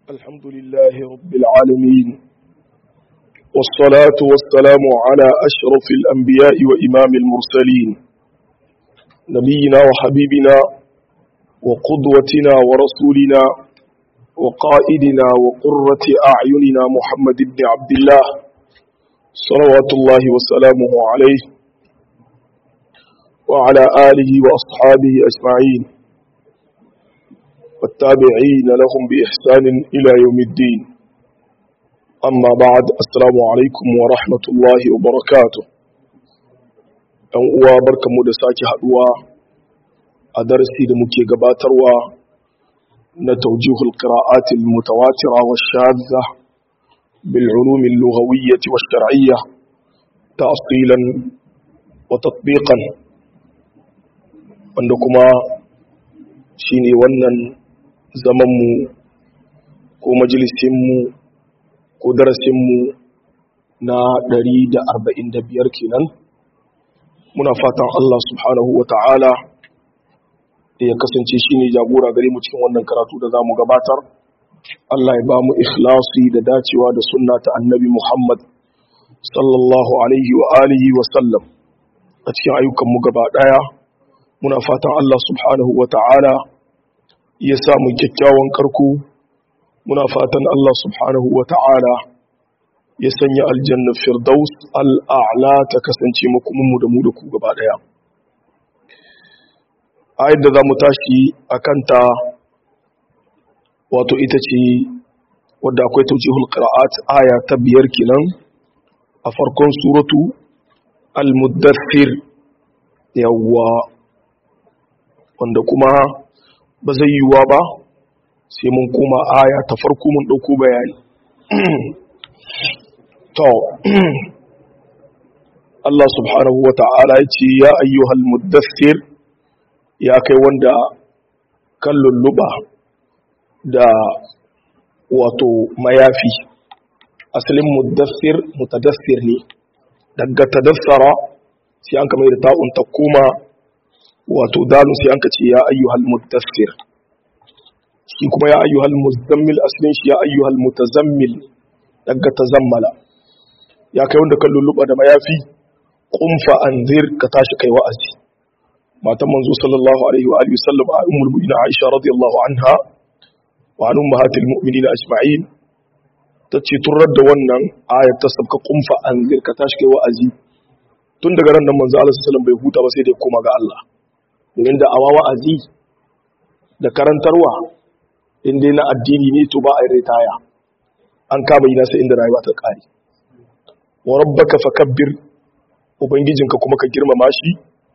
الحمد لله رب العالمين والصلاة والسلام على أشرف الأنبياء وإمام المرسلين نبينا وحبيبنا وقدوتنا ورسولنا وقائدنا وقرة أعيننا محمد بن عبد الله صلوات الله وسلامه عليه وعلى آله وأصحابه أجمعين والتابعين لهم بإحسان إلى يوم الدين أما بعد السلام عليكم ورحمة الله وبركاته أنوا بركة مدساك حدوى أدرسي لمكي قباتروا نتوجيه القراءات المتواترة والشاذة بالعلوم اللغوية والشرعية تأصيلا وتطبيقا عندكما شيني ونن zamanmu ko majalisinmu ko darasinmu na 145 kenan muna fatan Allah subhanahu wa ta'ala da ya kasance shine jagora gare mu cikin wannan karatu da zamu gabatar Allah ya ba mu ikhlasi da dacewa da sunna ta annabi Muhammad sallallahu alaihi wa alihi wa sallam a cikin ayyukan mu gaba daya muna fatan Allah subhanahu wa ta'ala ya samu kyakkyawan karko muna fatan Allah subhanahu wa ta'ala ya sanya aljanna firdaus al'a'la ta kasance makomanmu da mu da ku gaba daya ayat da za mu tashi a kanta wato ita ce wadda akwai tawjihul qira'at aya ta 5 kenan a farkon suratu al-muddathir yawwa wanda kuma ba zai yiwuwa ba sai mun koma aya ta farko mun ɗauko bayani to Allah subhanahu wa ta'ala ya ce ya ayyuhal muddathir ya kai wanda kan lulluba da wato mayafi asalin muddathir mutadathir ne daga tadassara sai an kamar da ta'un ta koma wato dalun sai an ka ce ya ayyuhal muddathir shi kuma ya ayyuhal muzammil aslin shi ya ayyuhal mutazammil daga tazammala ya kai wanda kan lulluba da mayafi qum fa anzir ka tashi kai wa'azi matan manzo sallallahu alaihi wa alihi sallam a ummul mu'minin Aisha radiyallahu anha wa an ummahatil mu'minin ajma'in tace turar da wannan ayat ta sabka qum fa anzir ka tashi kai wa'azi tun daga ran nan manzo Allah sallallahu alaihi wasallam bai huta ba sai da ya koma ga Allah domin da awa wa'azi da karantarwa inda na addini ne to ba a yi ritaya an kama yi nasa inda rayuwa ta ƙari wa rabbaka fakabbir ubangijinka kuma ka girmama shi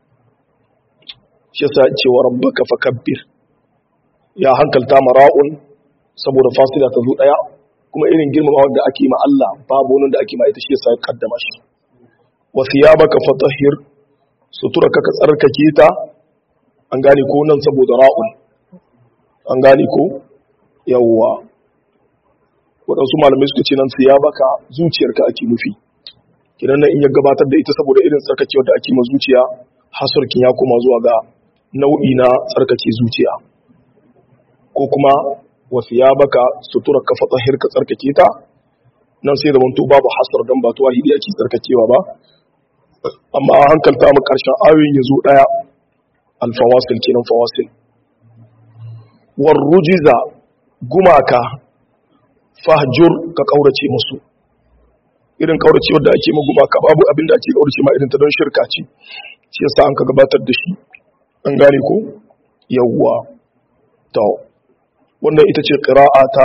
shi yasa ce wa rabbaka fakabbir ya hankalta mara'un saboda fasila ta zo daya kuma irin girmama wanda ake ma Allah babu wani da ake ma ita shi yasa ya kaddama shi wa thiyabaka fatahhir suturaka ka tsarkake ta an gane ko nan saboda ra'un an gane ko yawwa waɗansu malamai suka ce nan siya baka zuciyarka ake nufi kidan nan in ya gabatar da ita saboda irin tsarkakewar da ake ma zuciya hasarkin ya koma zuwa ga nau'i na tsarkake zuciya ko kuma wa siya baka suturar ka fatahir ka tsarkake ta nan sai da manto babu hasar dan ba to wahidi ake tsarkakewa ba amma hankalta mu karshen ayoyin yazo daya alfawasil kenan fawasil warrujiza gumaka fahjur ka kaurace musu irin kaurace wanda ake ma gumaka babu abin da ake kaurace ma irin ta don shirka ce shi yasa an ka gabatar da shi an gane ko yawwa to wannan ita ce qira'a ta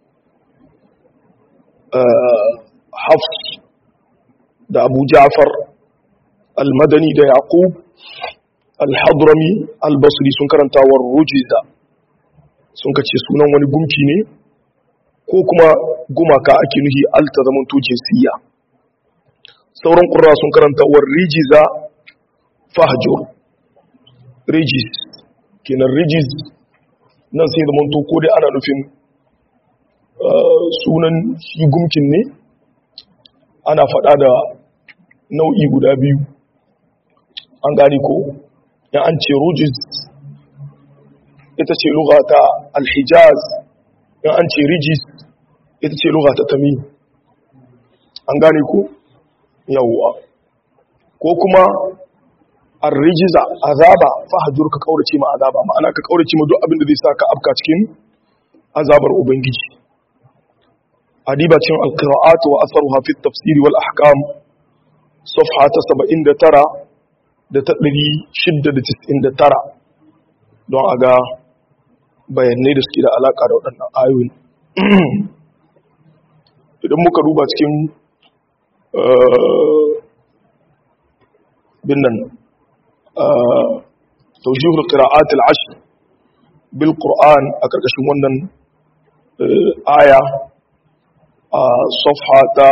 Hafs da Abu Ja'far al-Madani da Yaqub al-Hadrami al-Basri sun karanta war rujiza sun kace sunan wani gumki ne ko kuma gumaka ake nuhi alta zaman to jinsiya sauran qurra sun karanta war rijiza fahjur rijiz kenan rijiz nan sai zaman to ko dai ana nufin sunan shi gumkin ne ana fada da nau'i guda biyu an gani ko ya an ce rujiz ita ce lugha ta al-hijaz in an ce rijis ita ce lugha ta tamim, an gane ku yawwa. ko kuma ar-rijza azaba fahjur ka kaurace ma azaba, ma'ana ka kaurace ma duk abin da zai saka afka cikin azabar ubangiji. adiba cin al-qira'at wa atharuha fi at-tafsir wal ahkam safha ta 79 da ta 699 don aga bayanai da suke da alaka da waɗannan ayoyi. idan muka duba cikin binnan tawjihul qira'at al-ashr bil qur'an a karkashin wannan aya a safha ta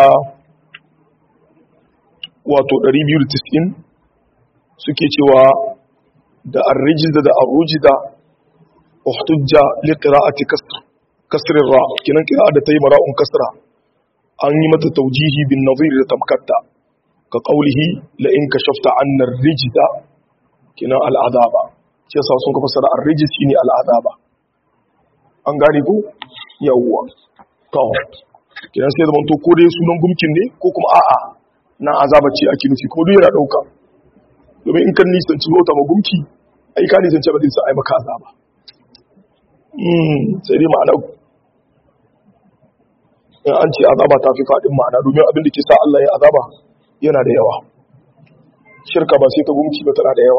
wato 290 suke cewa da ar-rijza da ar-rujda uhtujja li qira'ati kasr ra kinan qira'a da tayi mara'un kasra an yi mata tawjihi bin nadhir da tamkatta ka qawlihi la in kashafta 'anna ar-rijza kinan al-'adaba shi yasa sun ka fasara ar-rijz shine al-'adaba, an gane ko yawwa. to kinan sai zaman to ko dai sunan gumkin ne ko kuma a'a na azaba ce ake nufi, ko duk yana dauka, domin in kan nisanci bauta ma gumki ai ka nisanci ba zai sa ai maka azaba. sai dai ma'ana an ce azaba ta fi faɗin ma'ana, domin abin da ke sa Allah ya azaba yana da yawa. Shirka ba sai ta gumki ba tana da yawa.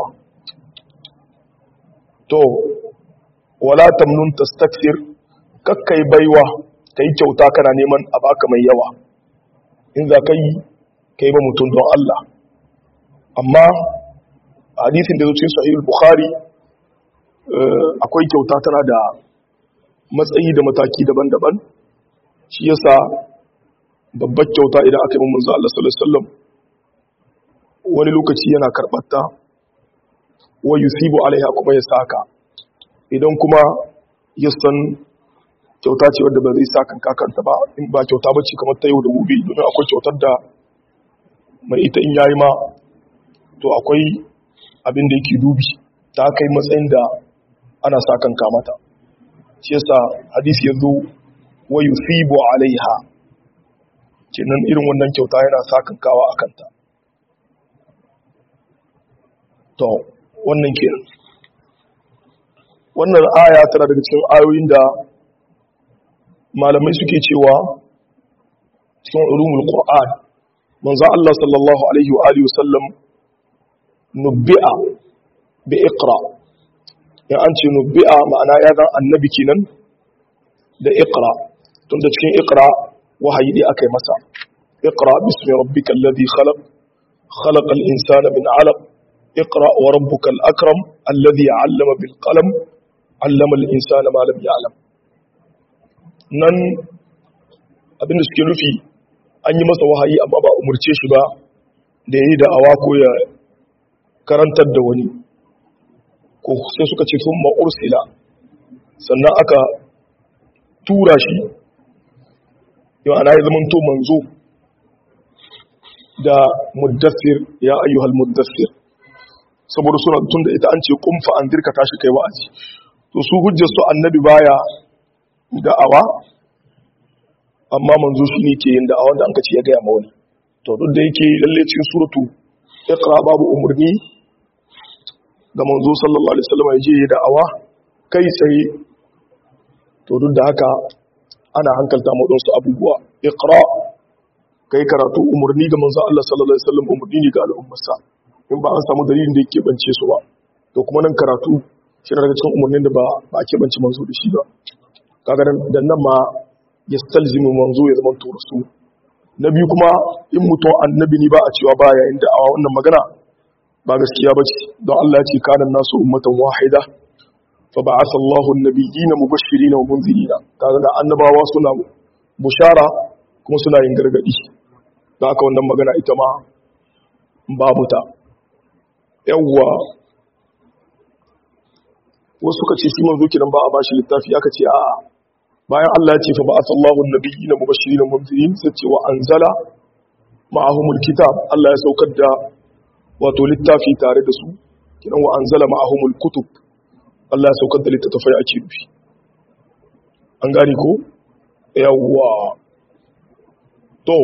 To wala tamnun tastakthir, kakkai baiwa kai kyauta kana neman a baka mai yawa. In za ka yi kai ba mutum don Allah. Amma hadisin da zo cikin sahih al-Bukhari akwai kyauta tana da matsayi da mataki daban-daban. Shi yasa babbar kyauta idan aka yi manzo Allah sallallahu alaihi wasallam wani lokaci yana karɓarta wa yusibu alaiha kuma ya saka, idan kuma ya san kyauta ce wadda ba zai saka kakanta ba, in ba kyauta bace kamar ta yau da gobe, domin akwai kyautar da mai ita in yayi ma to akwai abin da yake dubi ta kai matsayin da ana sakan mata. shi yasa hadisi yazo wa yusibu alaiha, kenan irin wannan kyauta yana sakan kawa akan ta. to wannan kenan, wannan aya tana daga cikin ayoyin da malamai suke cewa cikin ulumul qur'an manzo Allah sallallahu alaihi wa alihi wasallam nubbi'a bi iqra, ya an ce nubbi'a ma'ana ya zan annabi kenan da iqra, tunda cikin iqra wahayi dai akai masa. iqra bismi rabbikal ladhi khalaq khalaqal insana min 'alaq iqra wa rabbukal akram alladhi 'allama bil qalam 'allama al insana ma lam ya'lam. nan abinda suke nufi an yi masa wahayi amma ba umurce shi ba da yayi da awa ko ya karantar da wani, ko sai suka ce sun ma'ursila sannan aka tura shi yau ana yi zaman to manzo da muddassir ya ayyuhal muddassir, saboda suna tun da ita an ce kumfa an dirka tashi kai wa'azi, to su hujjar su annabi baya da'awa amma manzo shi ne ke yin da'awa da an ka ce ya gaya ma wani. to duk da yake lalle cikin suratu iqra babu umarni ga manzo sallallahu alaihi wasallam ya je ya da'awa kai tsaye, to duk da haka ana hankalta mu don su abubuwa. iqra kai karatu umarni ga manzo Allah sallallahu alaihi wasallam umarni ne ga al'ummarsa, in ba an samu dalilin da yake bance su ba. to kuma nan karatu shi daga cikin umarnin da ba a keɓance manzo da shi ba, kaga dan nan ma yastalzimu manzo ya zama to rasul. na biyu kuma in mutum annabi ne ba a cewa baya yin da'awa, wannan magana ba gaskiya ba ce, don Allah ya ce kana nasu ummatan wahida fa ba'atha Allahu an-nabiyyina mubashirin wa munzirin, kaga da annabawa suna bushara kuma suna yin gargadi, da haka wannan magana ita ma babu ta. yawwa wasu suka ce shi manzo kidan ba a bashi littafi, aka ce a'a, bayan Allah ya ce fa ba'atha Allahu an-nabiyyina mubashirin wa munzirin sai ce wa anzala ma'ahumul kitab, Allah ya saukar da wato littafi tare da su, kidan wa anzala ma'ahumul kutub, Allah ya saukar da littafai a nufi, an gane ko yawwa to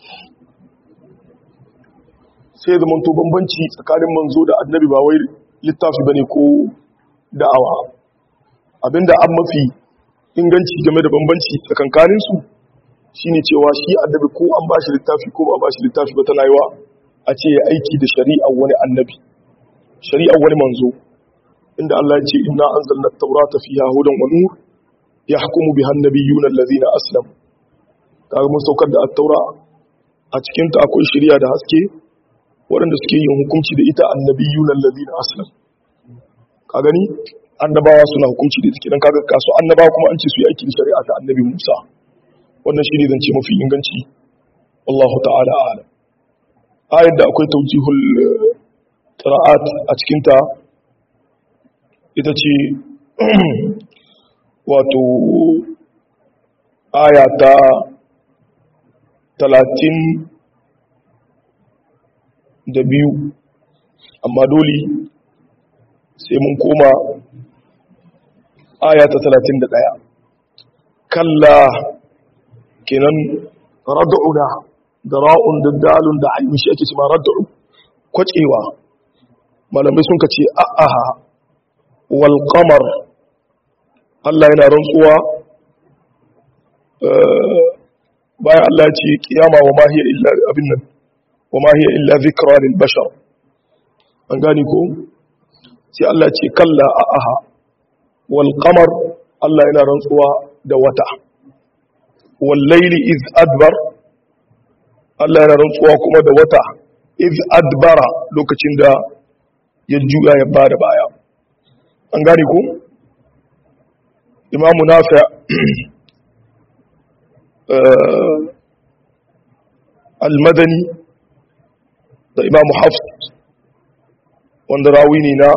sai zaman to bambanci tsakanin manzo da annabi ba wai littafi bane ko da'awa abinda an mafi inganci game da bambanci tsakankanin su shine cewa shi annabi ko an bashi littafi ko ba bashi littafi ba tana yiwa a ce ya aiki da shari'ar wani annabi shari'ar wani manzo inda Allah ya ce inna anzalna at-taurata fiha hudan wa nur yahkumu biha an-nabiyyuna alladhina aslamu kaga mun saukar da at-taura a cikin ta akwai shari'a da haske waɗanda suke yin hukunci da ita annabiyyuna alladhina aslamu ka gani annabawa suna hukunci da ita dan kaga kaso annabawa kuma an ce su yi aiki da shari'a ta annabi Musa wannan shine zance mafi inganci wallahu ta'ala a'lam ayat da akwai tawjihul qira'at a cikin ta ita ce wato aya ta 32 amma dole sai mun koma aya ta 31 kalla kenan rad'una da ra'un da dalun da ayyun shi ake cewa rad'u kwacewa malamai sun kace a'aha wal qamar Allah yana rantsuwa bayan Allah ya ce kiyama wa ma hiya illa abin nan wa ma hiya illa dhikra lil bashar an gani ko sai Allah ya ce kalla a'aha wal qamar Allah yana rantsuwa da wata wal layli iz adbar Allah yana rantsuwa kuma da wata iz adbara lokacin da ya juya ya bada baya an gane ko imamu nafi al-madani da imamu hafs wanda rawi ne na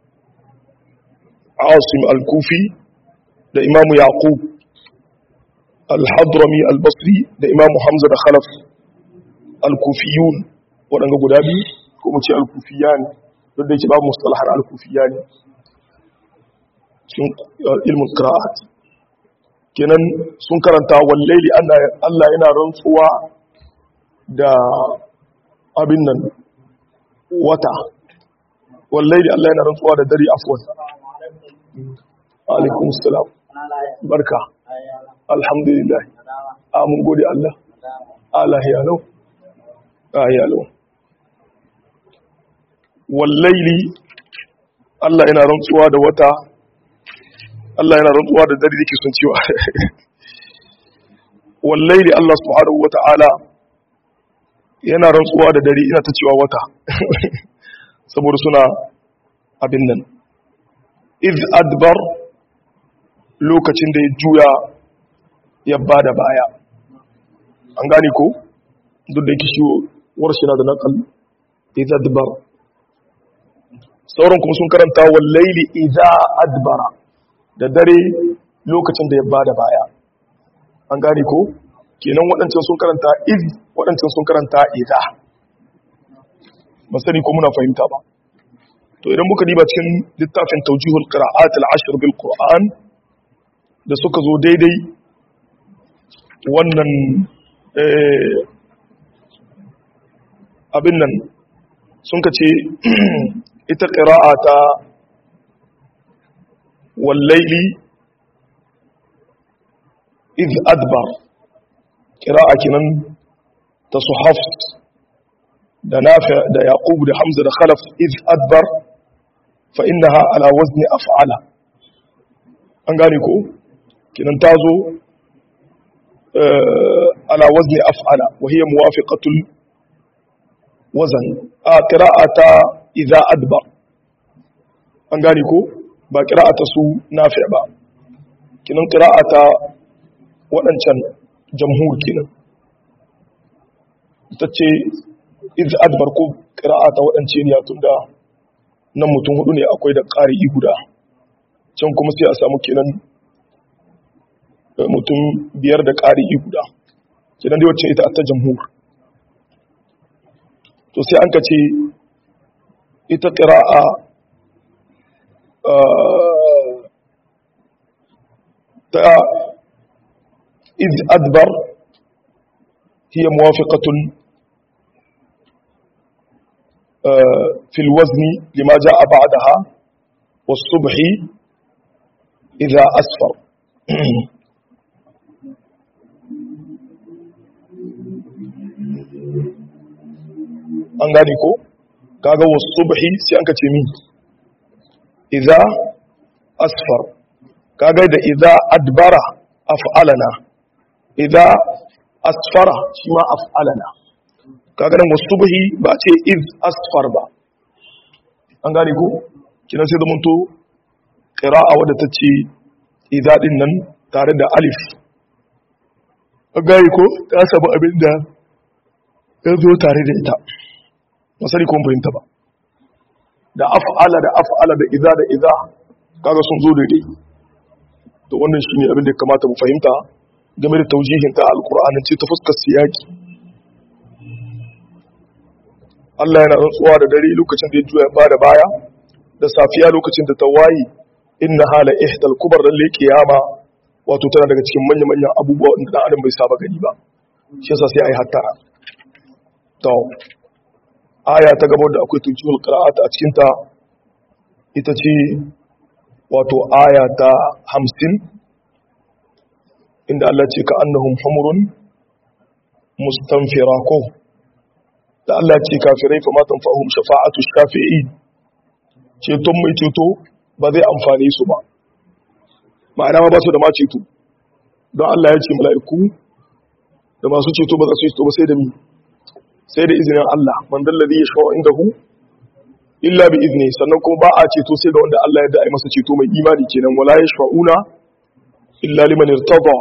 asim al-kufi da imamu yaqub al-hadrami al-basri da imamu hamza da khalaf al-kufiyun waɗanda guda biyu ko mu ce al-kufiyan duk da yake babu mustalahar al-kufiyan cikin ilmin qira'at kenan sun karanta wallaili Allah yana rantsuwa da abin nan wata wallaili Allah yana rantsuwa da dare afwan alaikum assalam barka alhamdulillah amun gode Allah Allah ya lau ayalo wallaili Allah yana rantsuwa da wata Allah yana rantsuwa da dare yake sun cewa wallaili Allah subhanahu wata'ala yana rantsuwa da dare ina ta cewa wata saboda suna abin nan iz adbar lokacin da ya juya ya bada baya an gane ko duk da yake shi warshi na da nakal iz adbar sauran kuma sun karanta wallaili idza adbara da dare lokacin da ya bada baya an gane ko kenan waɗancan sun karanta iz waɗancan sun karanta idza masani ko muna fahimta ba to idan muka diba cikin littafin tawjihul qira'at al-ashr bil qur'an da suka zo daidai wannan abin nan sun kace ita qira'a ta wallaili iz adbar qira'a kinan ta suhaf da nafi da yaqub da hamza da khalaf iz adbar fa innaha ala wazni af'ala an gane ko kinan tazo ala wazni af'ala wa hiya muwafiqatul wazn qira'ata idza adbar an gane ko ba qira'ata su nafi ba kinan qira'ata wadancan jamhur kinan tace iz adbar ko qira'ata wadance ne tunda nan mutum hudu ne akwai da qari'i guda can kuma sai a samu kenan mutum biyar da qari'i guda kinan dai wacce ita ta jamhur to sai an kace ita qira'a ta إذ أدبر هي موافقة في الوزن لما جاء بعدها والصبح إذا أسفر an gane ko kaga wasubhi sai an kace min idza asfar kaga da idza adbara af'alana idza asfara shi ma af'alana kaga nan wasubhi ba ce iz asfar ba an gane ko kina sai da munto qira'a wadda tace idza din nan tare da alif an gane ko ta sabu abinda ya zo tare da ita masari kuma fahimta ba da af'ala da iza kaga sun zo daidai to wannan shine abin da ya kamata mu fahimta game da taujihin ta alqur'ani ce ta fuskar siyaki Allah yana rantsuwa da dare lokacin da ya juya ba da baya da safiya lokacin da ta wayi inna hala ihdal kubar lil qiyama wato tana daga cikin manyan abubuwa da dan adam bai saba gani ba shi yasa sai ai hattara to aya ta gaba da akwai tujul qira'at a cikin ta ita ce wato aya ta 50 inda Allah ce ka annahum humurun mustanfira ko da Allah ce kafirai fa ma tanfa'uhum shafa'atu shafi'in ceton mai ceto ba zai amfane su ba ma'ana ma ba su da ma ceto don Allah ya ce mala'iku da masu ceto ba za su yi ceto ba sai da mi sai da izinin Allah man dallazi yashfa'u indahu illa bi izni sannan kuma ba a ceto sai ga wanda Allah ya da ai masa ceto mai imani kenan wala yashfa'una illa liman irtada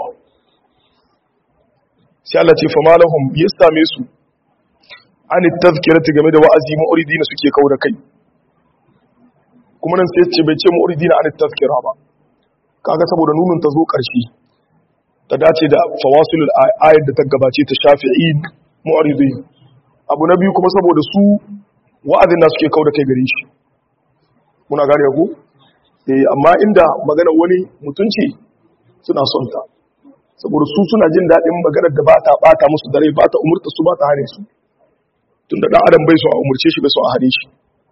sai Allah ce fa malahum yastame su an tazkirati game da wa'azi mu'ridina suke kauda kai kuma nan sai ce bai ce mu'ridina an tazkira ba kaga saboda nunun ta zo karshe ta dace da fawasilul ayat da ta gabace ta shafi'in mu'ridin abu na biyu kuma saboda su wa'azin na suke kauda kai gare shi muna gane ku amma inda magana wani mutunci suna son ta saboda su suna jin daɗin maganar da ba ta ɓata musu dare ba ta umurta su ba ta hane su tun da ɗan adam bai so a umurce shi bai so a hane shi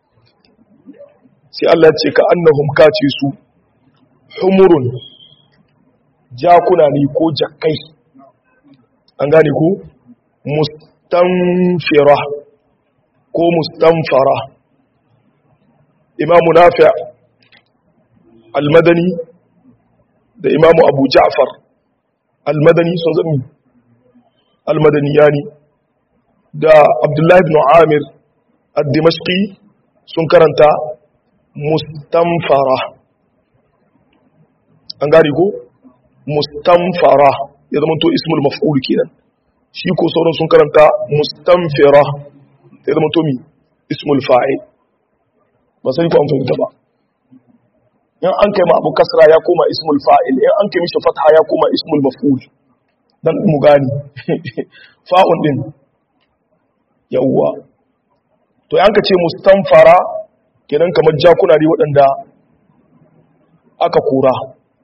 sai Allah ya ce ka annahum kace su humurun jakuna ne ko jakkai an gane ku mustanfira ko mustanfara imamu nafi' al-madani da imamu abu ja'far al-madani sun zami al-madaniyani da abdullahi ibn amir ad-dimashqi sun karanta mustanfara an gane ko mustanfara ya zama to ismul maf'ul kenan shi ko sauran sun karanta mustanfira ya zama to mi ismul fa'il ba sai ko an fahimta ba in an kai ma abu kasra ya koma ismul fa'il in an kai mishi fatha ya koma ismul maf'ul dan mu gani fa'un din yawwa to yanka ce mustanfara kenan kamar jakuna ne waɗanda aka kura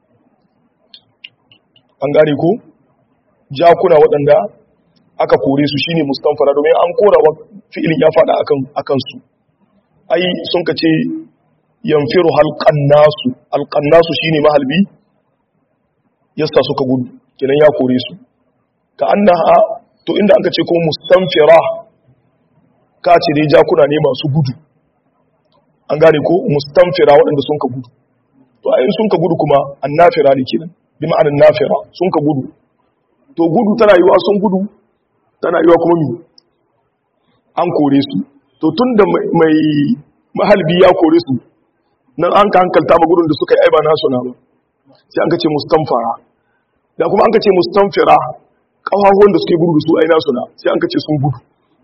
an gane ko jakuna waɗanda aka kore su shine mustanfara domin an kora wa fi'ilin ya faɗa akan su ai sun ka ce yanfiru halqannasu shine mahalbi yasta suka gudu kenan ya kore su ka annaha to inda aka ce ko mustanfira ka ce dai jakuna ne masu gudu an gane ko mustanfira waɗanda sun ka gudu to ayin sun ka gudu kuma annafira ne kenan bi ma'anar nafira sun ka gudu to gudu tana yiwa sun gudu tana yiwa kuma mi an kore su to tunda mai mahalbi ya kore su nan an ka hankalta ma gudun da suka yi aiba nasu na ba sai an ka ce mustanfara da kuma an ka ce mustanfira kafafuwan da suke gudu da su ai nasu na sai an ka ce sun gudu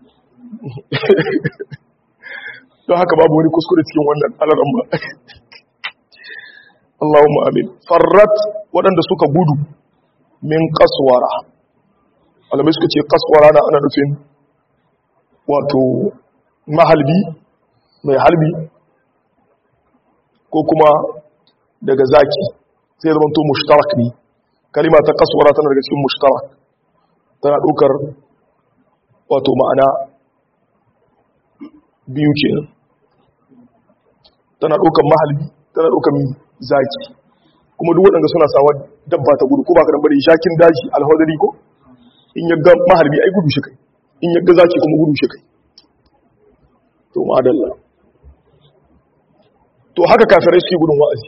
don haka babu wani kuskure cikin wannan alaran ba Allahumma amin farrat waɗanda suka gudu min kaswara alamai suka ce kaswara na ana nufin wato mahalbi mai halbi ko kuma daga zaki sai zama to mushtarak ne kalima ta kaswara tana daga cikin mushtarak tana ɗaukar wato ma'ana biyu kenan, tana ɗaukar mahalbi tana ɗaukar zaki, kuma duk waɗanda suna sawa dabba ta gudu ko ba ka dan bari shakin daji alhadari ko in ya ga mahalbi ai gudu shi kai, in ya ga zaki kuma gudu shi kai. To madalla, to haka kafirai suke gudun wa'azi,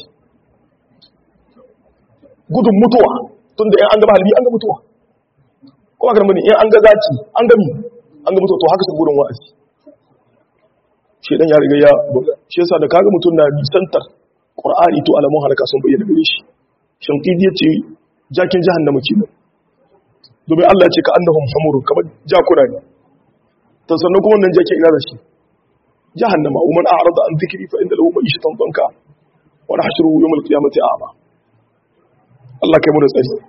gudun mutuwa, tun da ‘yan an ga mahalbi an ga mutuwa, kuma kan bane ‘yan an ga zaki an ga mutuwa, to haka su gudun wa'azi. Shedan ya riga ya buga, shi yasa da kaga mutum na bisantar Qur'ani to alamun halaka sun bayyana gare shi. Shankidi ya ce jakin jahannama kenan, domin Allah ya ce ka annahum hamurun, kamar jakuna ne, to sannan kuma wannan jakin ina da shi jahannama, wa man a'rada an dhikri fa inna lahu ma'ishatan danka wa nahshuruhu yawm al-qiyamati a'ma. Allah kai mu da tsari.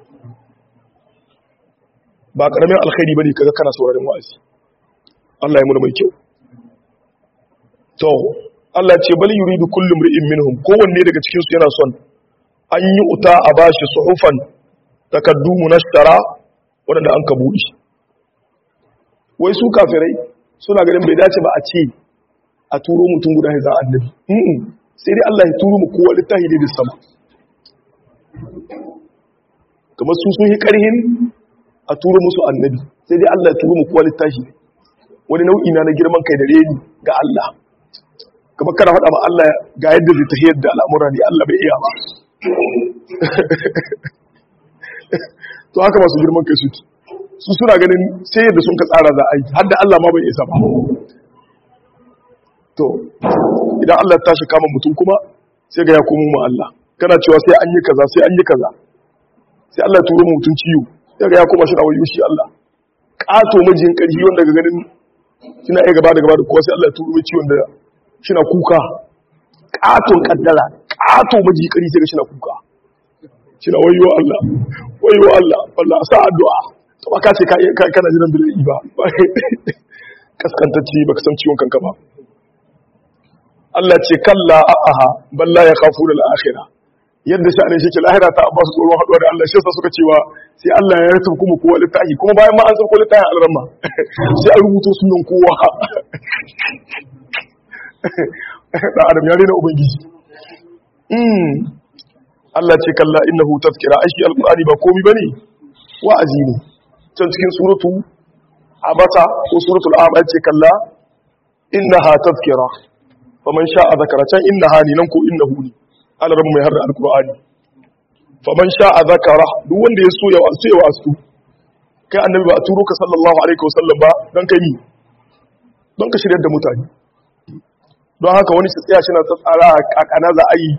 Ba karamin alkhairi bane kaga kana sauraron wa'azi. Allah ya mu da mai kyau. To Allah ce bal yuridu kullu imri'in minhum, kowanne daga cikin su yana son an yi uta a bashi suhufan takaddu munashara wanda an kabudi. Wai su kafirai suna ganin bai dace ba a ce a turo mutum guda ya za annabi. Sai dai Allah ya turo mu kowa littafi ne da sama. Kamar su sun yi ƙarhin a turo musu annabi, sai dai Allah ya turo mu kowa littafi. Wani nau'i na girman kai da reni ga Allah. Kamar kana faɗa ma Allah ga yadda zai tahiyar da al'amura ne, Allah bai iya ba. To haka masu girman kai suke. Su suna ganin sai yadda sun ka tsara za a yi, har da Allah ma bai isa ba. To, idan Allah ta tashi kama mutum kuma sai ga ya komo ma Allah. Kana cewa sai an yi kaza, sai an yi kaza. Sai Allah turo mutum ciwo, sai ga ya koma shi na wayo shi Allah. Ƙato majiyin ƙarfi wanda ga ganin suna iya gaba da kowa, sai Allah ya turo mai ciwon da shi na kuka. Ƙaton ƙaddara, ƙato majiyin ƙarfi sai ga shi na kuka. Shi na wayo Allah, wallah sa addu'a. To ba ka ce kana jiran bilai ba. Kaskantacce baka san ciwon kanka ba. Allah ce kalla a'aha balla ya khafu lil akhirah, yadda sha'anin shi ke lahira ta abba su tsoron haduwa da Allah, shi yasa suka cewa sai Allah ya rubuta kuma kowa littafi, kuma bayan ma an san ko littafin alramma sai an rubuto sunan kowa. Da adam ya rena ubangiji. Allah ce kalla innahu tazkira, ashi alqur'ani ba komai bane, wa'azi ne. Can cikin suratu abasa ko suratul a'ma ce kalla innaha tazkira faman sha'a zakara, can innaha ne nan ko innahu ne, ana rabu mai harda alqur'ani. Faman sha'a zakara, duk wanda ya so ya wasu. Kai annabi ba a turo ka sallallahu alaihi wasallam ba dan kai ni don ka shiryar da mutane. Don haka wani su tsaya shi na tsara kakana za a yi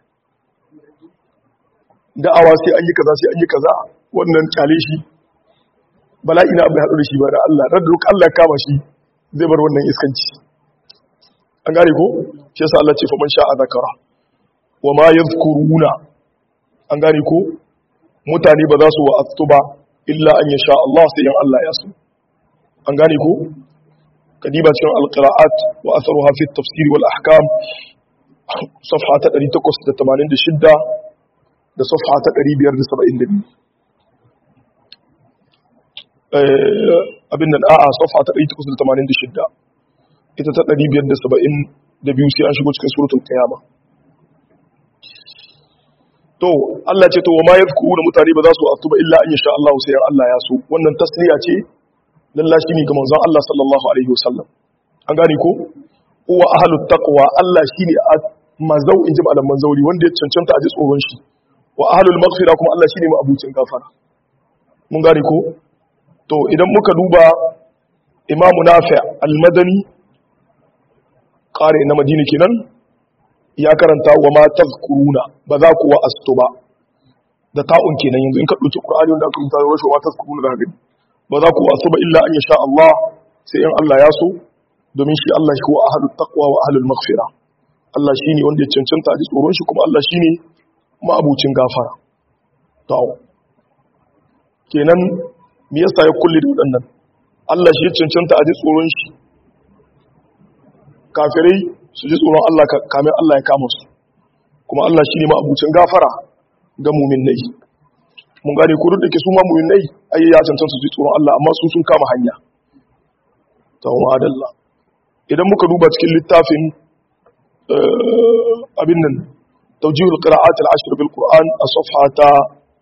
da'awa sai an yi kaza sai an yi kaza, wannan kyale shi bala'i na abu ya haɗu da shi ba da Allah, radda duk Allah ya kama shi zai bar wannan iskanci. An gane ko? Shi yasa Allah ce fa man sha'a zakara wa ma yadhkuruna. An gane ko? Mutane ba za su wa'azu ba illa an yasha Allah, sai in Allah ya so. An gane ko? Kadiba cikin al-qira'at wa atharuha fi at-tafsir wal ahkam, safha ta 886 da safha ta 572. Abin nan a'a safha ta 886, ita ta 572 sai an shigo cikin suratul qiyama. To Allah ce to wa ma yadhkuruna, mutane ba za su atuba illa an yasha Allah, sai Allah ya so. Wannan tasliya ce lallashi ne ga manzon Allah sallallahu alaihi wasallam. An gane ko? Huwa ahlut taqwa, Allah shine mazau inji malaman zauri, wanda ya cancanta a ji tsoron shi. Wa ahlul maghfira, kuma Allah shine ma'abucin gafara. Mun gane ko? To idan muka duba Imam Nafi' al-Madani, ƙare na Madina kenan, ya karanta wa ma tazkuruna, ba za ku wa'astu ba, da ta'un kenan. Yanzu in ka ɗauki Qur'ani wanda aka rubuta da wa tazkuruna da gani, ba za ku wa'astu ba illa an yasha Allah, sai in Allah ya so, domin shi Allah shi wa ahlut taqwa wa ahlul maghfira. Allah shine wanda ya cancanta a ji tsoron shi, kuma Allah shine ma'abucin gafara. To kenan me yasa ya kulle da waɗannan? Allah shi ya cancanta a ji tsoron shi, kafirai su ji tsoron Allah kamin Allah ya kama su, kuma Allah shi ne ma'abucin gafara ga muminai. mun gane ko duk da ke su ma mu'minai ai ya cancanta su tsoron Allah amma su sun kama hanya tawadalla idan muka duba cikin littafin abin nan tawjihul qira'at al-ashr bil Qur'an a safha ta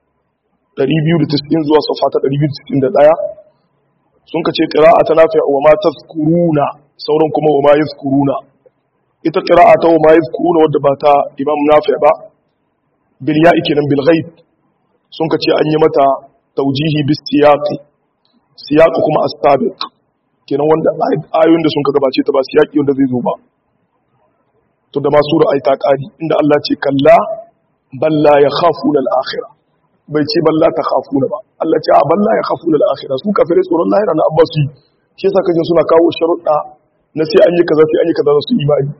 290 zuwa safha ta 291 sun kace qira'a ta nafi wa ma tazkuruna sauran kuma wa ma yazkuruna ita qira'a ta wa ma yazkuruna wadda ba ta imam nafi ba bil ya'i kenan bil ghaib sun kace an yi mata tawjihi bis siyaq kuma as-sabiq kenan wanda ayoyin da sun ka gabace ta ba siyaqi wanda zai zo ba to da ma sura ai ta kari inda Allah ce kalla balla yakhafuna al-akhirah bai ce balla ta khafuna ba Allah ce a balla yakhafuna al-akhirah su kafirai tsoron lahira na abbasi shi yasa kajin suna kawo sharuɗa na sai an yi kaza sai an yi kaza su imani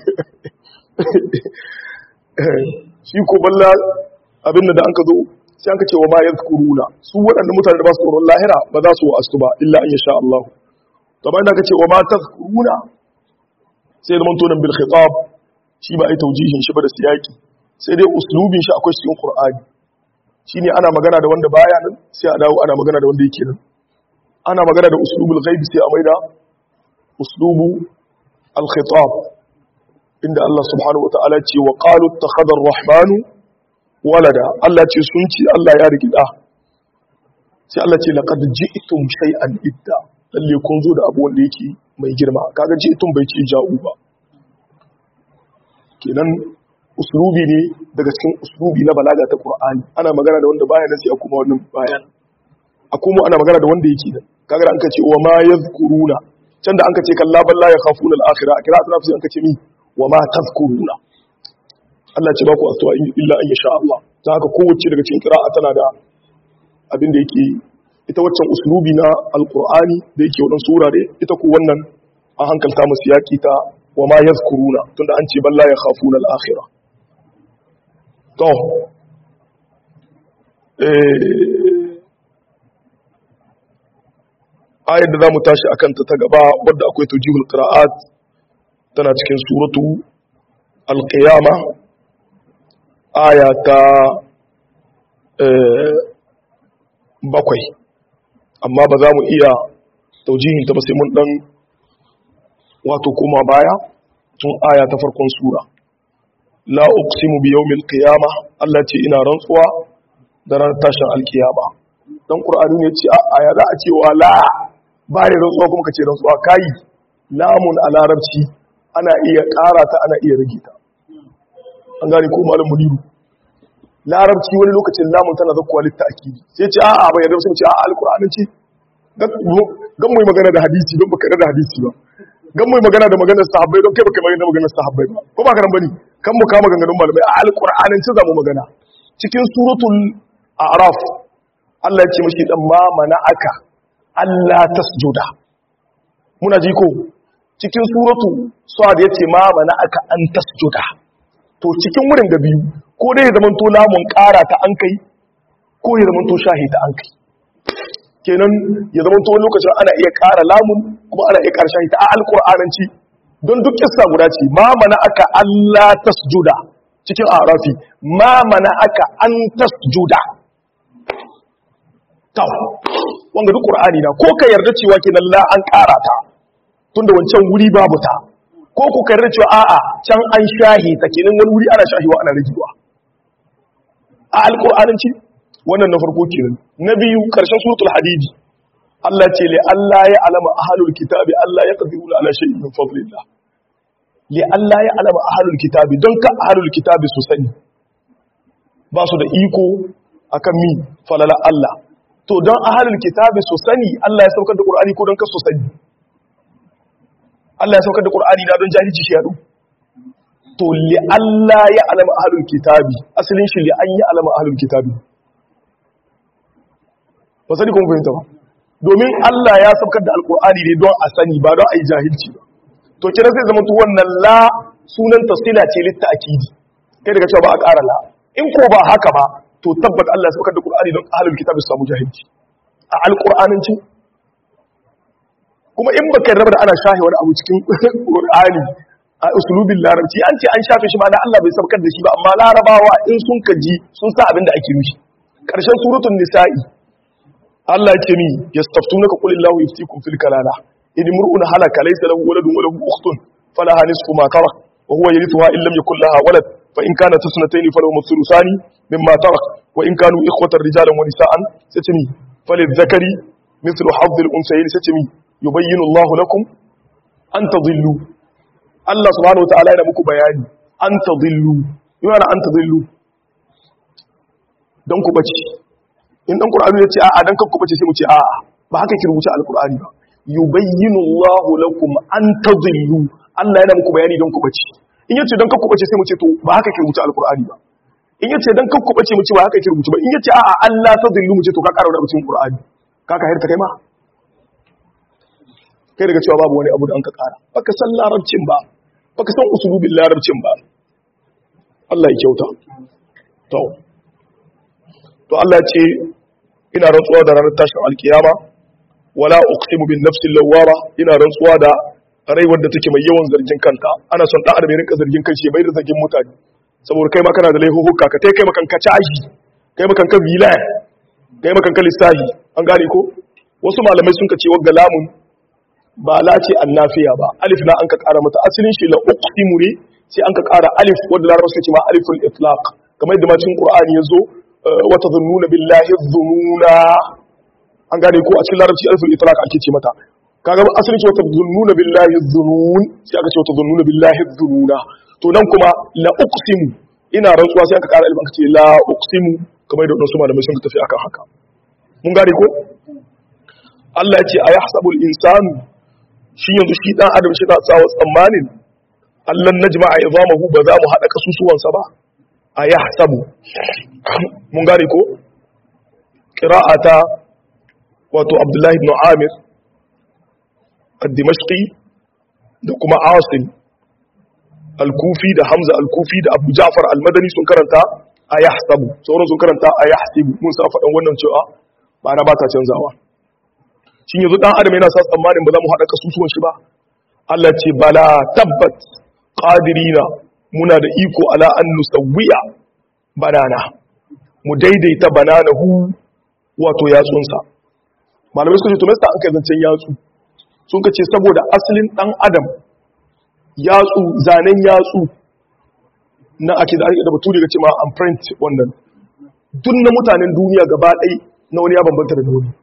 shi ko balla abin da an ka zo sai an ka ce wa ma yazkuruna su waɗanda mutane da ba su tsoron lahira ba za su wa'astu ba illa an yasha Allah to bayan da ka ce wa ma tazkuruna sai da mantonan bil khitab shi ba ai taujihin shi ba da siyaki sai dai uslubin shi akwai cikin Qur'ani shine ana magana da wanda baya nan sai a dawo ana magana da wanda yake nan ana magana da uslubul ghaib sai a maida uslubu al khitab inda Allah subhanahu wataala ce wa qalu ittakhadha ar-rahmanu walada Allah ce sun ci Allah ya riki da sai Allah ce laqad ji'tum shay'an idda lalle kun zo da abu wanda yake mai girma kaga ji'tum bai ce ja'u ba kenan uslubi ne daga cikin uslubi na balaga ta Qur'ani ana magana da wanda baya nan sai a kuma wannan bayan a kuma ana magana da wanda yake nan kaga an kace wa ma yazkuruna can da an kace kalla balla ya khafuna al-akhirah kira ta nafsi an kace mi wa ma tazkuruna Allah ce ba ku astawa illa an yasha Allah ta haka kowace daga cikin qira'a tana da abin da yake ita waccan uslubi na al-Qur'ani da yake wannan sura ne ita ko wannan a hankalta musu yaki ta wa ma yazkuruna tunda an ce balla ya khafuna al-akhirah to ayar da zamu tashi akan ta gaba wadda akwai tawjihul qira'at tana cikin suratu al-qiyamah aya ta 7 amma ba za mu iya tawjihin ta ba sai mun dan wato koma baya tun aya ta farkon sura la uqsimu bi yawmil qiyamah Allah ce ina rantsuwa da ran tashin alkiyama dan qur'ani ne ce a ya za a ce wa la ba ne rantsuwa kuma kace rantsuwa kai lamun a larabci ana iya ƙara ta ana iya rage ta an gane ko malam mudiru larabci wani lokacin lamun tana zakkuwa litta'kidi sai ce a'a bai yarda sai ce a'a alqur'ani ce gan mu magana da hadisi don baka da hadisi ba gan mu magana da maganar sahabbai don kai baka magana da maganar sahabbai ba ko ba ka nan bane kan mu kama ganganun malamai a alqur'anin ce za mu magana cikin suratul a'raf Allah ya ce mishi dan ma mana'aka Allah tasjuda muna ji ko cikin suratu sad ya ce ma mana'aka an tasjuda to cikin wurin da biyu ko dai ya zamanto lamun ƙara ta an kai ko ya zamanto shahi ta an kai kenan ya zamanto wani lokacin ana iya ƙara lamun kuma ana iya ƙara shahi ta a alƙur'ananci don duk kissa guda ce ma mana'aka Allah tasjuda cikin arafi ma mana'aka an tasjuda to wanga duk qur'ani na ko ka yarda cewa kenan la an ƙara ta tunda wancan wuri babu ta ko ku ka yarda cewa a'a can an shahi ta kenan wani wuri ana shahiwa ana rajiwa a alqur'ananci wannan na farko kenan na biyu karshen suratul hadidi Allah ce li Allah ya alama ahlul kitabi Allah ya qadiruna ala shay'in min fadlillah li Allah ya alama ahlul kitabi don ka ahlul kitabi su sani ba su da iko akan mi falala Allah to don ahlul kitabi su sani Allah ya saukar da Qur'ani ko don ka su sani Allah ya saukar da Qur'ani da don jahilci shi yado to li Allah ya alama ahlul kitabi asalin shi li an ya alama ahlul kitabi ba sani kuma fahimta ba domin Allah ya saukar da alqur'ani ne don a sani ba don a yi jahilci ba to kira sai zama to wannan la sunan tasila ce litta akidi kai daga cewa ba a ƙara la in ko ba haka ba to tabbat Allah ya saukar da Qur'ani don ahlul kitabi su samu jahilci a alqur'ananci kuma in baka yarda da ana shahi wani abu cikin Qur'ani a usulubin larabci an ce an shafe shi ma na Allah bai saukar da shi ba amma larabawa in sun kaji sun sa abin da ake nufi karshen suratul nisa'i Allah yake mi yastaftunaka qul illahu yuftikum fil kalala in imru'un halaka laysa lahu waladun wa lahu ukhtun falaha nisfu ma tarak wa huwa yarithuha in lam yakul laha walad fa in kanat ithnatayn falahu thuluthani mimma tarak wa in kanu ikhwatan rijalan wa nisaan satami falidhakari mithlu hadd al-unthayayn satami yubayyinu Allahu lakum an tadhillu Allah subhanahu wa ta'ala yana muku bayani an tadhillu yana an tadhillu dan ku bace in dan qur'ani ya ce a'a dan kanku bace sai mu ce a'a ba haka ki rubuta alqur'ani ba yubayyinu Allahu lakum an tadhillu Allah yana muku bayani dan ku bace in yace dan kanku bace sai mu ce to ba haka ki rubuta alqur'ani ba in yace dan kanku bace mu ce ba haka ki rubuta ba in yace a'a Allah tadhillu mu ce to ka ƙara da cikin qur'ani ka hirta kai ma kai daga cewa babu wani abu da an ka ƙara baka san larabcin ba baka san usulubin larabcin ba Allah ya kyauta to Allah ya ce ina rantsuwa da ranar tashin alkiyama wala uqsimu bin nafsil lawwama ina rantsuwa da rai wanda take mai yawan zargin kanta ana son dan adam ya rinka zargin kanshi bai da zargin mutane saboda kai ma kana da laihuhuka ka kai makan ka caji kai makan ka vila kai makan ka lissahi an gane ko wasu malamai sun kace wagga lamun ba la ce annafiya ba alif na an ka kara mata asalin shi la uqsimu ne sai an ka kara alif wanda larabawa suka ce ma aliful itlaq kamar yadda ma cikin qur'ani yazo wa tadhunnuna billahi dhununa an gane ko a cikin larabci aliful itlaq ake ce mata kaga asalin shi wa tadhunnuna billahi dhunun sai aka ce wa tadhunnuna billahi dhununa to nan kuma la uqsimu ina rantsuwa sai aka kara alif aka ce la uqsimu kamar yadda wasu malamai sun tafi akan haka mun gane ko Allah ya ce ayahsabul insanu shi yanzu shi dan adam shi na tsawa tsammanin allan najma'a idamahu ba za mu hada kasusuwansa ba ayahsabu mun gane ko qira'ata wato Abdullahi ibn Amir ad-Dimashqi da kuma Asim al-Kufi da Hamza al-Kufi da Abu Ja'far al-Madani sun karanta ayahsabu sauran sun karanta ayahsibu mun sa faɗan wannan cewa ba na ba ta canzawa shi yanzu dan adam yana sa tsammanin ba za mu haɗa kasusuwan shi ba Allah ce bala tabbat qadirina muna da iko ala an nusawwiya banana mu daidaita bananahu wato yatsunsa malamai suka ce to me yasa an kai zancen yatsu sun ka ce saboda asalin dan adam yatsu zanen yatsu na ake da batu daga cewa imprint wannan duk na mutanen duniya gaba ɗaya na wani ya bambanta da wani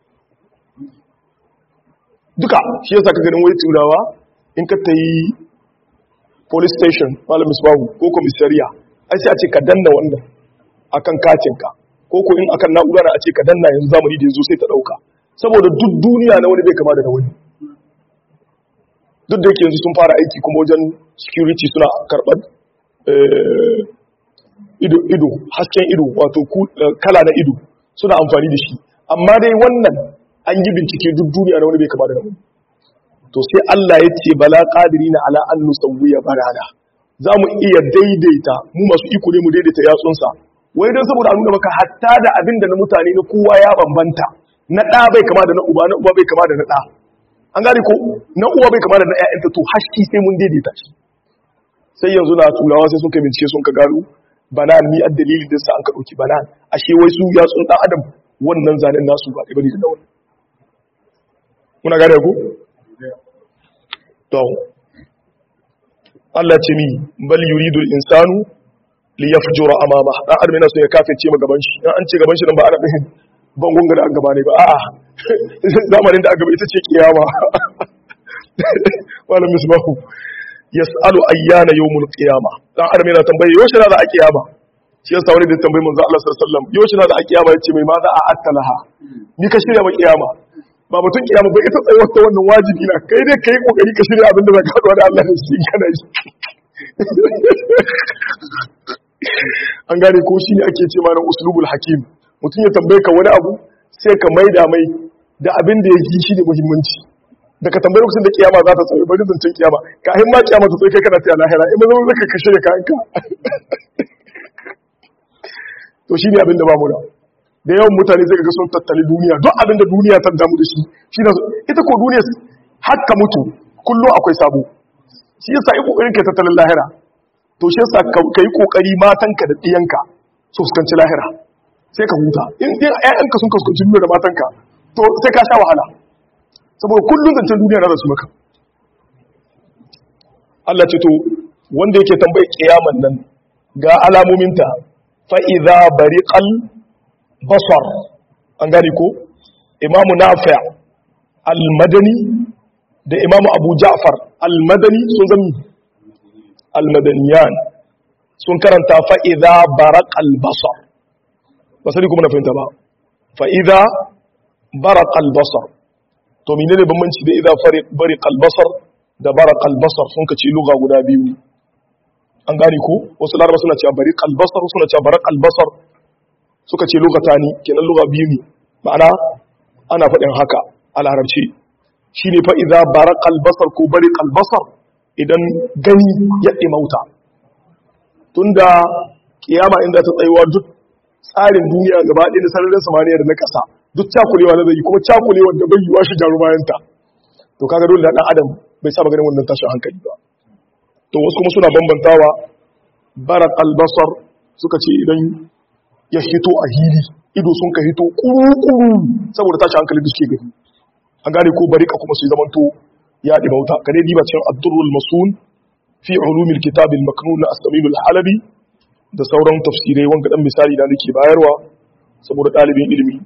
duka shi yasa ka ganin wai turawa in ka ta yi police station malam misbahu ko komisariya ai sai a ce ka danna wannan akan katinka ko ko in akan na'ura na a ce ka danna yanzu zamani da yanzu sai ta dauka saboda duk duniya na wani bai kama da wani duk da yake yanzu sun fara aiki kuma wajen security suna karɓar ido hasken ido wato kala na ido suna amfani da shi amma dai wannan an yi bincike duk duniya na wani bai kama da wani to sai Allah ya ce bala qadirina ala an nusawwiya barada za mu iya daidaita mu masu iko ne mu daidaita yatsunsa wai dan saboda a nuna maka hatta da abin da na mutane na kowa ya bambanta na ɗa bai kama da na uba bai kama da na ɗa an gane ko na uwa bai kama da na ƴaƴanta to haski sai mun daidaita shi sai yanzu na turawa sai sun kai bincike sun ka gano banan ni a dalilin da sa an ka ɗauki banan ashe wai su yatsun ɗan adam wannan zanen nasu ba ɗaya da wani muna gane ku to Allah ce mi bal yuridul insanu li yafjura amama dan adam yana so ya kafirce ma gaban shi in an ce gaban shi dan ba ana bin bangon gada an gaba ne ba a'a zamanin da aka gaba ita ce kiyama wala misbahu yas'alu ayyana yawmul qiyama dan adam yana tambaye yaushe na za a kiyama shi yasa wani da tambayi manzo Allah sallallahu alaihi wasallam yaushe na za a kiyama yace mai ma za a attalaha ni ka shirya ba kiyama ba mutum kiyama ba ita tsayuwar ta wannan wajibi na kai dai kai kokari ka shirya abinda zaka haɗu da Allah ne shi kana shi an gane ko shi ne ake ce ma na uslubul hakim mutum ya tambaye ka wani abu sai ka maida mai da abin da ya yi shi ne muhimmanci da ka tambaye lokacin da kiyama za ta tsaye bari zancen kiyama kafin ma kiyama ta tsaye kai kana ta lahira in zama zaka kashe da kayanka to shi ne abin da ba mu da yawan mutane zai ga sun tattali duniya duk abin da duniya ta damu da shi ita ko duniya haka mutu kullum akwai sabo shi yasa yi kokarin kai tattalin lahira to shi yasa ka yi kokari matanka da ɗiyanka su fuskanci lahira sai ka huta in dai ƴaƴanka sun kasance duniya da matanka to sai ka sha wahala saboda kullun zancen duniya na rasu maka Allah ce to wanda yake tambaye kiyaman nan ga alamominta fa idza bariqal basar an gane ko imamu nafi' al-madani da imamu abu ja'far al-madani sun zami al-madaniyan sun karanta fa idza baraqal basar basari kuma na fahimta ba fa idza baraqal basar to menene bambanci da idza bariqal basar da baraqal basar sun kace lugha guda biyu ne an gane ko wasu laraba suna cewa bariqal basar suna cewa baraqal basar suka ce lugatani kenan lugha biyu ne ma'ana ana faɗin haka a larabci shine fa idza baraqal basar ko bariqal basar idan gani ya dimauta tunda kiyama inda ta tsayuwa duk tsarin duniya gaba ɗaya da sararin samaniya da na ƙasa duk cakulewa na zai kuma cakulewa da bai yiwa shi jaru bayanta to kaga dole da ɗan adam bai saba ganin wannan tashin hankali ba to wasu kuma suna bambantawa barak albasar suka ce idan ya hito a hili ido sun ka hito kuru-kuru saboda tashin hankali da suke gani an gane ko barika kuma su zamanto ya ɗibauta ka dai diba cikin addurrul masun fi ulumil kitabil maknun na astaminul halabi da sauran tafsirai wanga dan misali da nake bayarwa saboda ɗalibin ilimi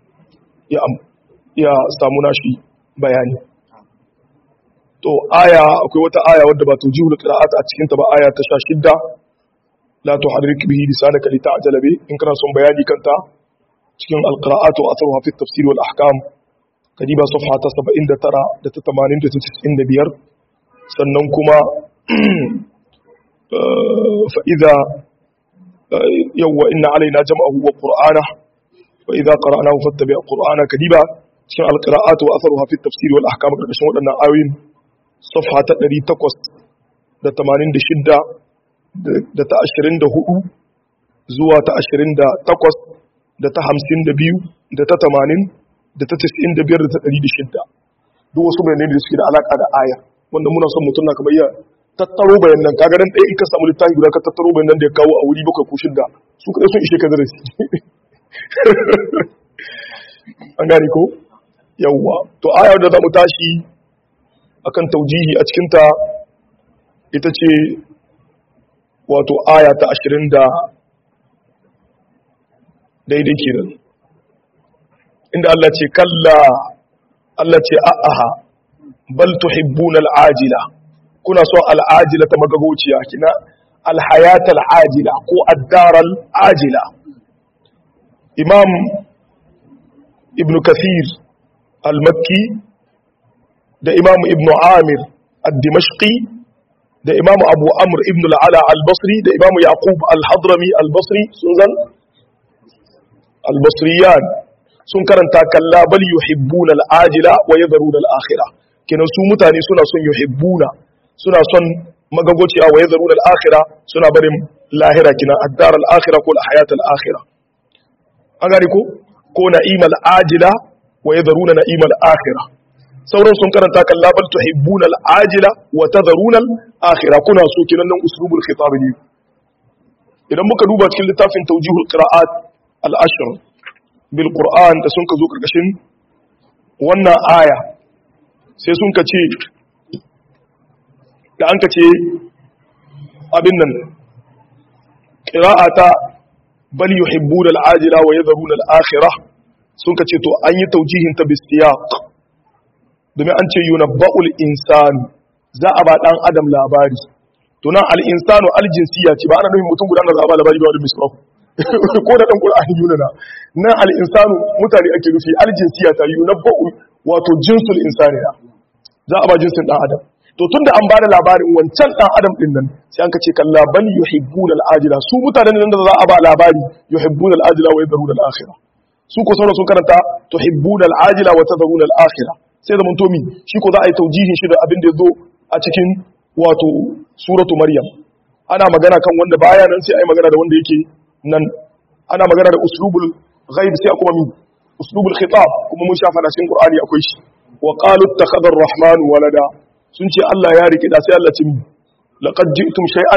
ya samu nashi bayani to aya akwai wata aya wadda ba tujihul qira'at a cikin ta ba aya ta 16 la tuharrik bihi lisanaka lita'jala bi in kana son bayani kanta cikin alqira'at wa atharuha fi at-tafsir wal ahkam kadiba safha ta 79 da ta 80 da ta 95 sannan kuma fa idza yawwa inna alaina jam'ahu wa qur'ana wa idza qara'nahu fattabi' qur'ana kadiba cikin alqira'at wa atharuha fi at-tafsir wal ahkam karkashin wadannan ayoyin safha ta 886 da ta 24 zuwa ta 28 da ta 52 da ta 80 da ta 95 da ta 106 duk wasu bayanai da suke da alaka da aya wanda muna son mutum na kamar iya tattaro bayanan kaga dan ɗaya in ka samu littafi guda ka tattaro bayanan da ya kawo a wuri bakwai ko shidda su kadai sun ishe ka darasi an gane ko yawwa to ayar da za mu tashi akan taujihi a cikinta ita ce wato aya ta 20 da daidai kenan inda Allah ce kalla Allah ce a'aha bal tuhibbuna al'ajila kuna so al'ajila ta magagociya kina alhayat al'ajila ko ad-dar al'ajila Imam Ibn Kathir al-Makki da Imam Ibn Amir al-Dimashqi da Imam Abu Amr Ibn al-Ala al-Basri da Imam Yaqub al-Hadrami al-Basri sun zan al-Basriyan sun karanta kalla bal yuhibbuna al-ajila wa yadharuna al-akhirah kenan su mutane suna son yuhibbuna suna son magagociya wa yadharuna al-akhirah suna barin lahira kina ad-dar al-akhirah ko al-hayat al-akhirah an gane ko na'imal ajila wa yadharuna na'imal akhirah sauran sun karanta kalla bal tuhibbuna al-ajila wa tadharuna al-akhirah kuna so kinan nan uslubul khitab ne idan muka duba cikin littafin tawjihul qira'at al-ashr bil qur'an da sun ka zo karkashin wannan aya sai sun ka ce da an ka ce abin nan qira'ata bal yuhibbuna al-ajila wa yadharuna al-akhirah sun ka ce to an yi tawjihin ta bisiyaq domin an ce yunabba'ul insanu za a ba dan adam labari to nan al-insanu al-jinsiyya ce ba ana nufin mutum guda da za a ba labari ba wani misraf ko da dan qur'ani yunana nan al-insanu mutane ake nufi al-jinsiyya ta yunabba'u wato jinsul insani za a ba jinsin dan adam to tunda an ba da labarin wancan dan adam din nan sai an kace kalla bal yuhibbuna al-ajila su mutanen nan da za a ba labari yuhibbuna al-ajila wa yadharuna al-akhirah su ko sauran sun karanta tuhibbuna al-ajila wa tadharuna al-akhirah sai da mun tomi shi ko za a yi taujihin shi da abin da ya zo a cikin wato suratu maryam ana magana kan wanda baya nan sai a yi magana da wanda yake nan ana magana da uslubul ghaib sai kuma min uslubul khitab kuma mun shafa da cikin qur'ani akwai shi wa qalu ittakhadha ar-rahman walada sun ce Allah ya rike da sai Allah ce laqad ji'tum shay'an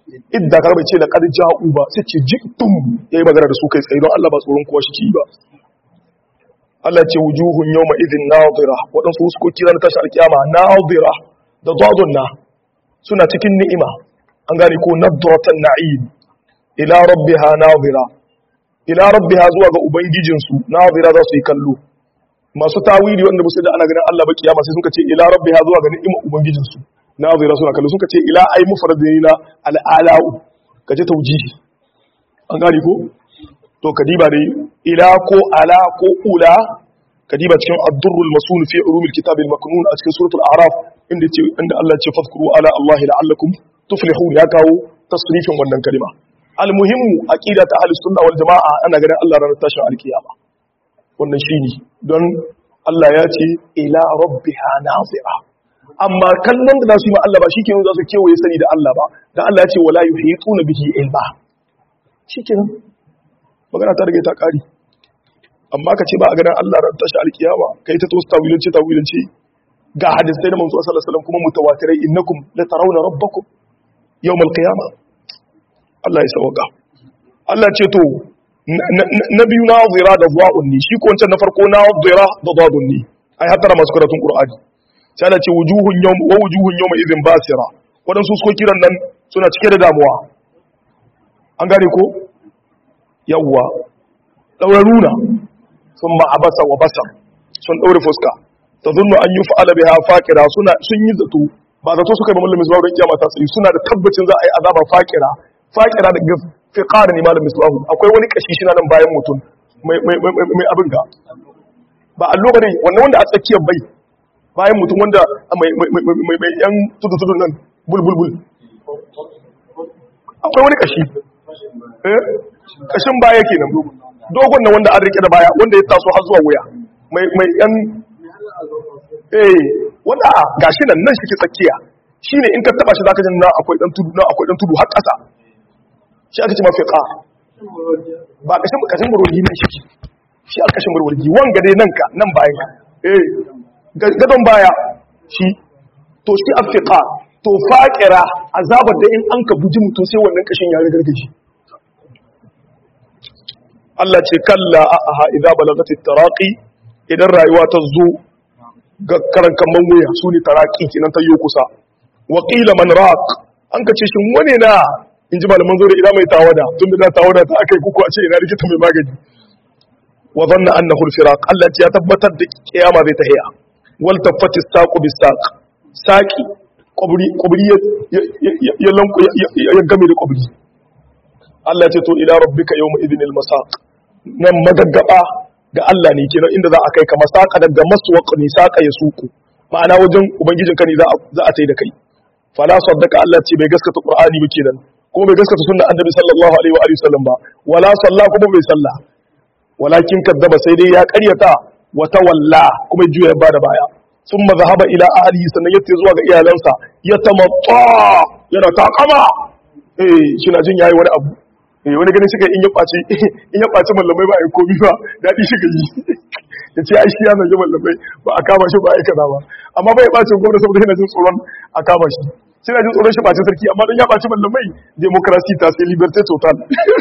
idda ka bai ce laqad ja'u ba sai ce ji'tum yayi magana da su kai tsaye don Allah ba tsoron kowa shi ba Allah ce wujuhun yawma idhin nadira wadansu su ko kiran tashi alkiyama nadira da dadun na suna cikin ni'ima an gane ko nadratan na'im ila rabbiha nadira ila rabbiha zuwa ga ubangijinsu nadira za su yi kallo masu tawili wanda musu da ana ganin Allah ba kiyama sai suka ce ila rabbiha zuwa ga ni'imar ubangijinsu nazira suna kallo suka ce ila ai mufradina al'ala'u kaje taujihi an gani ko to kadiba dai ila ko ala ko ula kadiba cikin ad-durrul masun fi ulumil kitab al-maknun a cikin suratul a'raf inda Allah ya ce fadhkuru ala Allah la'allakum tuflihun ya kawo tasrifin wannan kalima al-muhimmu aqida ta ahlus sunna wal jamaa ana ganin Allah ranar tashin alkiyama wannan shine don Allah ya ce ila rabbiha nazira amma kallon da za su yi ma Allah ba shi kenan za su kewaye sani da Allah ba da Allah ya ce wala yuhituna bihi ilma shi kenan magana ta rage ta kari amma ka ce ba a ganin Allah ran tashi alkiyama kai ta tosta tawilance ga hadisai da manzo sallallahu alaihi wasallam kuma mutawatirai innakum la tarawna rabbakum yawm alqiyama Allah ya sauka Allah ce to na biyu nazira da zuwa'un ne shi ko wancan na farko nazira da dadun ne ai hattara masu karatun qur'ani sai Allah ce wujuhun yawma idhin basira wadansu su kiran nan suna cike da damuwa an gane ko yawwa dauraruna thumma abasa wa basar sun daure fuska tazunnu an yuf'ala biha faqira sun yi zato ba zato suka ba mallamin zuwa ran kiyama ta sai suna da tabbacin za a yi azaba faqira da fiqara ne malamin zuwa akwai wani kashi shi nan bayan mutum mai abin ga ba allo bane wannan wanda a tsakiyar bai bayan mutum wanda mai yan tudu nan bulbulbul akwai wani kashi kashin baya kenan dogon na wanda an rike da baya wanda ya taso har zuwa wuya mai yan wanda gashi nan shi ke tsakiya shine in ka taba shi zaka ji na akwai dan tudu har ƙasa shi aka ce mafi ƙa ba kashin burwalgi nan shi aka kashin burwalgi wanga dai nan bayan gadon baya shi to shi afiqa to faqira azabar da in an ka buji mutum sai wannan kashin ya rigargaji Allah ce kalla aha idza balagati taraqi idan rayuwa ta zo ga karankan wuya sune taraqi kinan ta yi kusa wa qila man raq an ka ce shin wane na inji malaman zo da ina mai tawada tun da tawada ta akai kuku a ce ina likita mai magani wa dhanna annahu al-firaq Allah ya tabbatar da kiyama zai tahiya wal tafati saqu bis-saq saqi qabri ya lanku ya game da qabri Allah ya ce to ila rabbika yawma idhinil masaq nan magaggaba ga Allah ne kenan inda za a kai ka masaka daga maswaq ne saka ya suku ma'ana wajen ubangijinka ne za a tai da kai fala saddaka Allah ce bai gaskata qur'ani ba kenan ko bai gaskata sunnar annabi sallallahu alaihi wa alihi wasallam ba wala salla kuma bai salla walakin kaddaba sai dai ya ƙaryata wa tawalla kuma juya ba da baya thumma zahaba ila ahlihi sannan yace zuwa ga iyalansa ya tamatta yana takama shi na jin yayi wani abu wani ganin suka in ya ɓaci mallamai ba a yi komi ba daɗi shi ga yi ya ce ai shi ya zage mallamai ba a kama shi ba a yi kaza ba amma bai ɓaci gwamnati saboda yana jin tsoron a kama shi suna jin tsoron shi ɓaci sarki amma don ya ɓaci mallamai demokrasi ta sai liberté total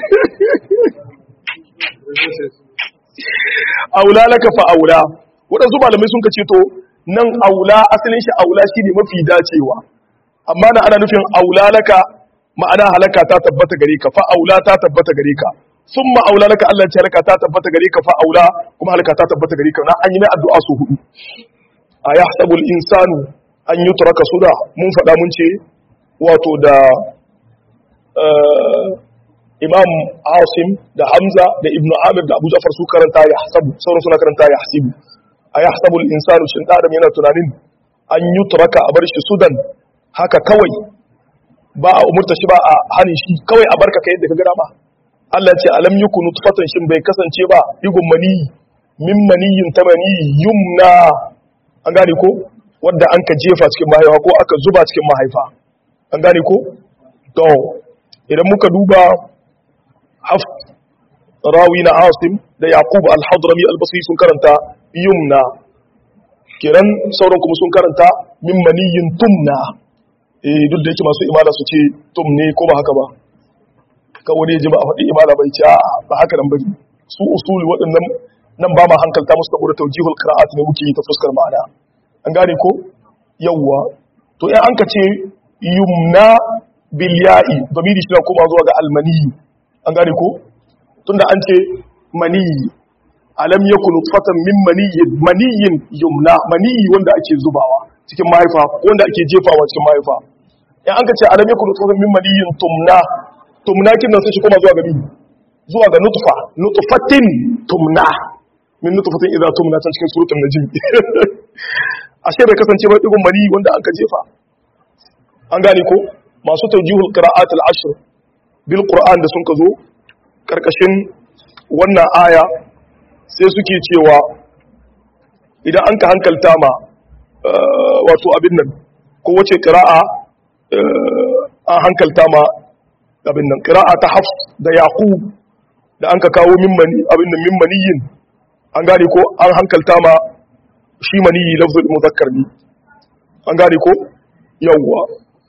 aula laka fa aula waɗansu malamai sun ka ce to nan aula asalin shi aula shi ne mafi dacewa amma na ana nufin aula laka ma'ana halaka ta tabbata gare ka fa aula ta tabbata gare ka summa aula laka Allah ya halaka ta tabbata gare ka fa aula kuma halaka ta tabbata gare ka na an yi mai addu'a su hudu ayahsabul insanu an yutraka suda mun faɗa mun ce wato da Imam Asim da Hamza da Ibn Amir da Abu Ja'far su karanta yahsabu sauran suna karanta yahsibu ayahsabul insanu shin da adam yana tunanin an yutraka a bar shi sudan haka kawai ba a umurta shi ba a hanin shi kawai a barka ka yadda ka gada ba Allah ce alam yuku nutfatan shin bai kasance ba digun mani min maniyin ta mani yumna an gane ko wanda an ka jefa cikin mahaifa ko aka zuba cikin mahaifa an gane ko to idan muka duba rawi na Asim da Yaqub al-Hadrami al-Basri sun karanta yumna kiran sauran kuma sun karanta min maniyin tumna duk da yake masu imala su ce tum ne ko ba haka ba kawai ya ji ba a faɗi imala bai ce ba haka nan bari su usuli waɗannan nan ba ma hankalta musu saboda tawjihul qira'at ne muke yi ta fuskar ma'ana an gane ko yawwa to in an ka ce yumna bil ya'i damiri shi na koma zuwa ga almani an gane ko tunda an ce mani alam yakun nutfatan min maniyin yumna mani wanda ake zubawa cikin mahaifa ko wanda ake jefawa cikin mahaifa in an ka ce alam yakun nutfatan min maniyin tumna kin nan sai shi koma zuwa ga zuwa ga nutfatin tumna min nutfatin idza tumna can cikin suratul najm ashe bai kasance ba digon mani wanda aka jefa an gane ko masu tawjihul qira'at al-ashr bil qur'an da sun ka zo karkashin wannan aya sai suke cewa idan an ka hankalta ma wato abin nan ko wace qira'a an hankalta ma abin nan qira'a ta hafs da yaqub da an ka kawo mimmani abin nan mimmaniyin an gane ko an hankalta ma shi maniyi lafzul muzakkar ne an gane ko yawwa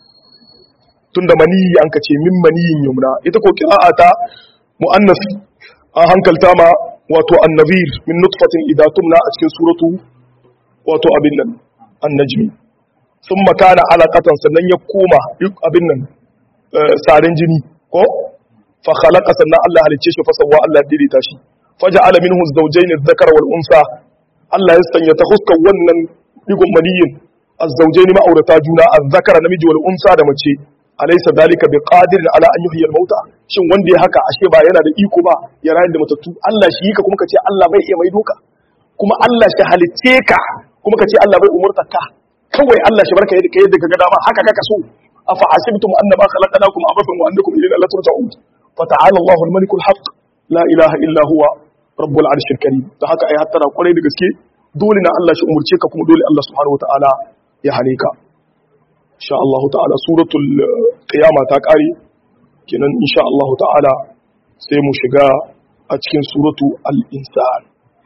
tunda maniyi an ka ce mimmaniyin yumna ita ko qira'a ta muannas an hankalta ma wato annabir min nutfatin idza tumna a cikin suratu wato abin nan annajmi thumma kana alaqatan sannan ya koma abin nan sarin jini ko fa khalaqa sannan Allah halicce shi fa sawwa Allah daidaita shi faja'ala minhu az-zawjayn adh-dhakara wal unsa Allah ya sanya ta huskar wannan digon maniyin az-zawjayn ma'aurata juna adh-dhakara namiji wal unsa da mace alaysa dalika biqadir ala an yuhyi al-mauta shin wanda ya haka ashe ba yana da iko ba ya rayar da matattu Allah shi ka kuma kace Allah bai iya mai doka kuma Allah shi halicce ka kuma kace Allah bai umurta ka kawai Allah shi barka yadda kai yadda kaga dama haka kaka so afa asibtum annama khalaqnakum abathan wa annakum ilayna la turja'un fa ta'ala Allahu al-malik al-haq la ilaha illa huwa rabbul arshil karim ta haka ai hattara kwarai da gaske dole na Allah shi umurce ka kuma dole Allah subhanahu wa ta'ala ya hane ka insha Allah ta'ala suratul qiyama ta kare kenan insha Allah ta'ala sai mu shiga a cikin suratu al-insan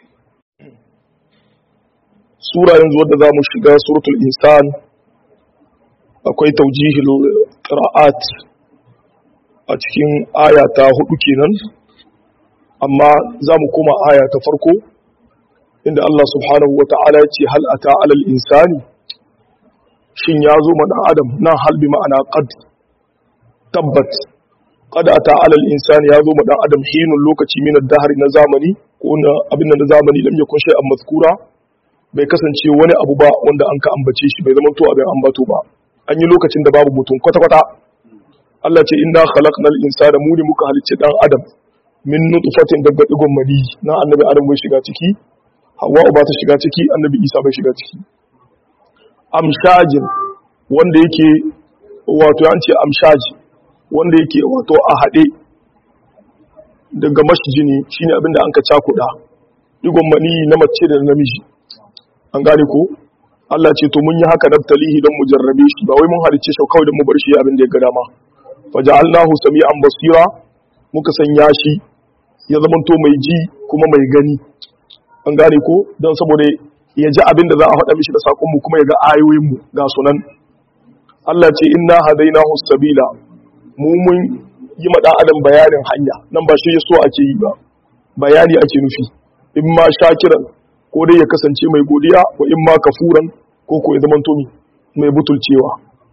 sura yanzu wadda za mu shiga suratul insan akwai taujihil qira'at a cikin aya ta 4 kenan amma za mu koma aya ta farko inda Allah subhanahu wa ta'ala ya ce hal ata alal insani shin ya zo ma dan adam nan hal bi ma'ana qad tabbat qad ata alal insani ya zo ma dan adam hinun lokaci min ad-dahr na zamani ko na abin da na zamani lam yakun shay'an mazkura bai kasance wani abu ba wanda an ka ambace shi bai zama to abin ambato ba an yi lokacin da babu mutum kwata kwata Allah ce inna khalaqnal insana mu ne muka halicce dan adam min nutfatin daga digon mani na annabi adam bai shiga ciki Hawwa ba ta shiga ciki annabi Isa bai shiga ciki amshajin wanda yake wato an ce amshaji wanda yake wato a haɗe daga mashijini shine abinda an ka cakuɗa digon mani na mace da namiji an gane ko Allah ce to mun yi haka naftalihi don mu jarrabe shi ba wai mun halice shi kawai don mu bar shi abin da ya ga dama faja'alnahu sami'an basira muka sanya shi ya zamanto mai ji kuma mai gani an gane ko don saboda ya ji abin da za a faɗa mishi da saƙonmu kuma ya ga ayoyinmu ga sunan Allah ce inna hadainahu sabila mu mun yi ma ɗan adam bayanin hanya nan ba shi ya so ake yi ba bayani ake nufi in ma shakiran ko dai ya kasance mai godiya wa in ma kafuran ko ko ya zamanto mai butulcewa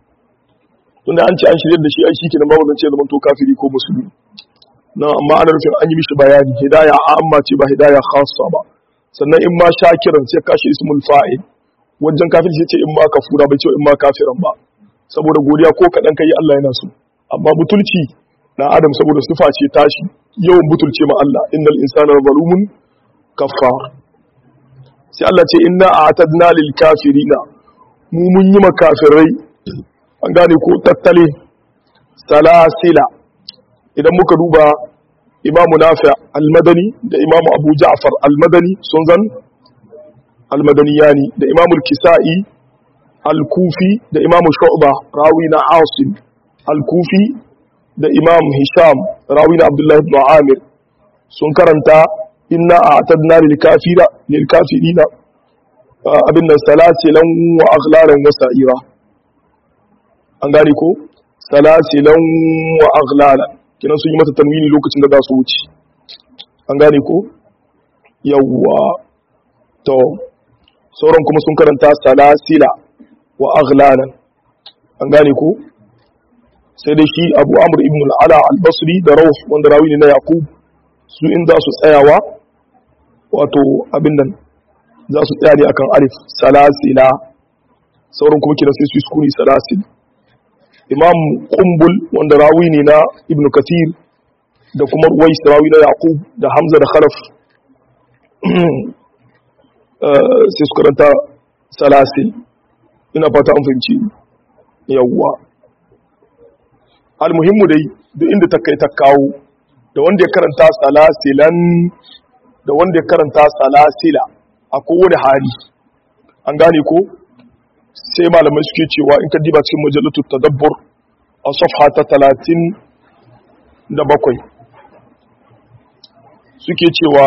tunda an ce an shirye da shi ai shikenan babu zance ya zamanto kafiri ko musulmi na amma ana nufin an yi mishi bayani hidaya amma ce ba hidaya khassa ba sannan in ma shakiran sai kashi ismul fa'il wajen kafir sai ce in ma kafura bai ce in ma kafiran ba saboda godiya ko kadan kai Allah yana so amma butulci na adam saboda sifa ce tashi yawan butulce ma Allah innal insana zalumun kaffar sai Allah ce inna a'tadna lil kafirina mu mun yi makafirai an gane ko tattale salasila idan muka duba imamu nafi' al-madani da imamu abu ja'far al-madani sun zan al-madaniyani da imamu al-kisa'i al-kufi da imamu shu'ba rawi na asim al-kufi da imam hisham rawi na abdullahi ibn amir sun karanta inna a'tadna lil kafirina abinda salasilan wa aghlalan wa sa'ira an gane ko salasilan wa aghlala kinan sun yi mata tanwini lokacin da za su wuce an gane ko yawwa to sauran kuma sun karanta salasila wa aghlala an gane ko sai dai shi Abu Amr ibn al-Ala al-Basri da Rawh wanda rawi ne na Yaqub su inda su tsayawa wato abin nan za su tsaya ne akan alif salasila sauran kuma kiran sai su sukuni salasil Imam Qumbul wanda rawi ne na Ibn Kathir da kuma Ruwais rawi na Yaqub da Hamza da Khalaf sai su karanta salasil ina fata an fahimci yawwa almuhimmu dai duk inda ta kai ta kawo da wanda ya karanta salasilan da wanda ya karanta salasila a kowane hali an gane ko sai malamai suke cewa in ka diba cikin majallatu tadabbur a safha ta 37 suke cewa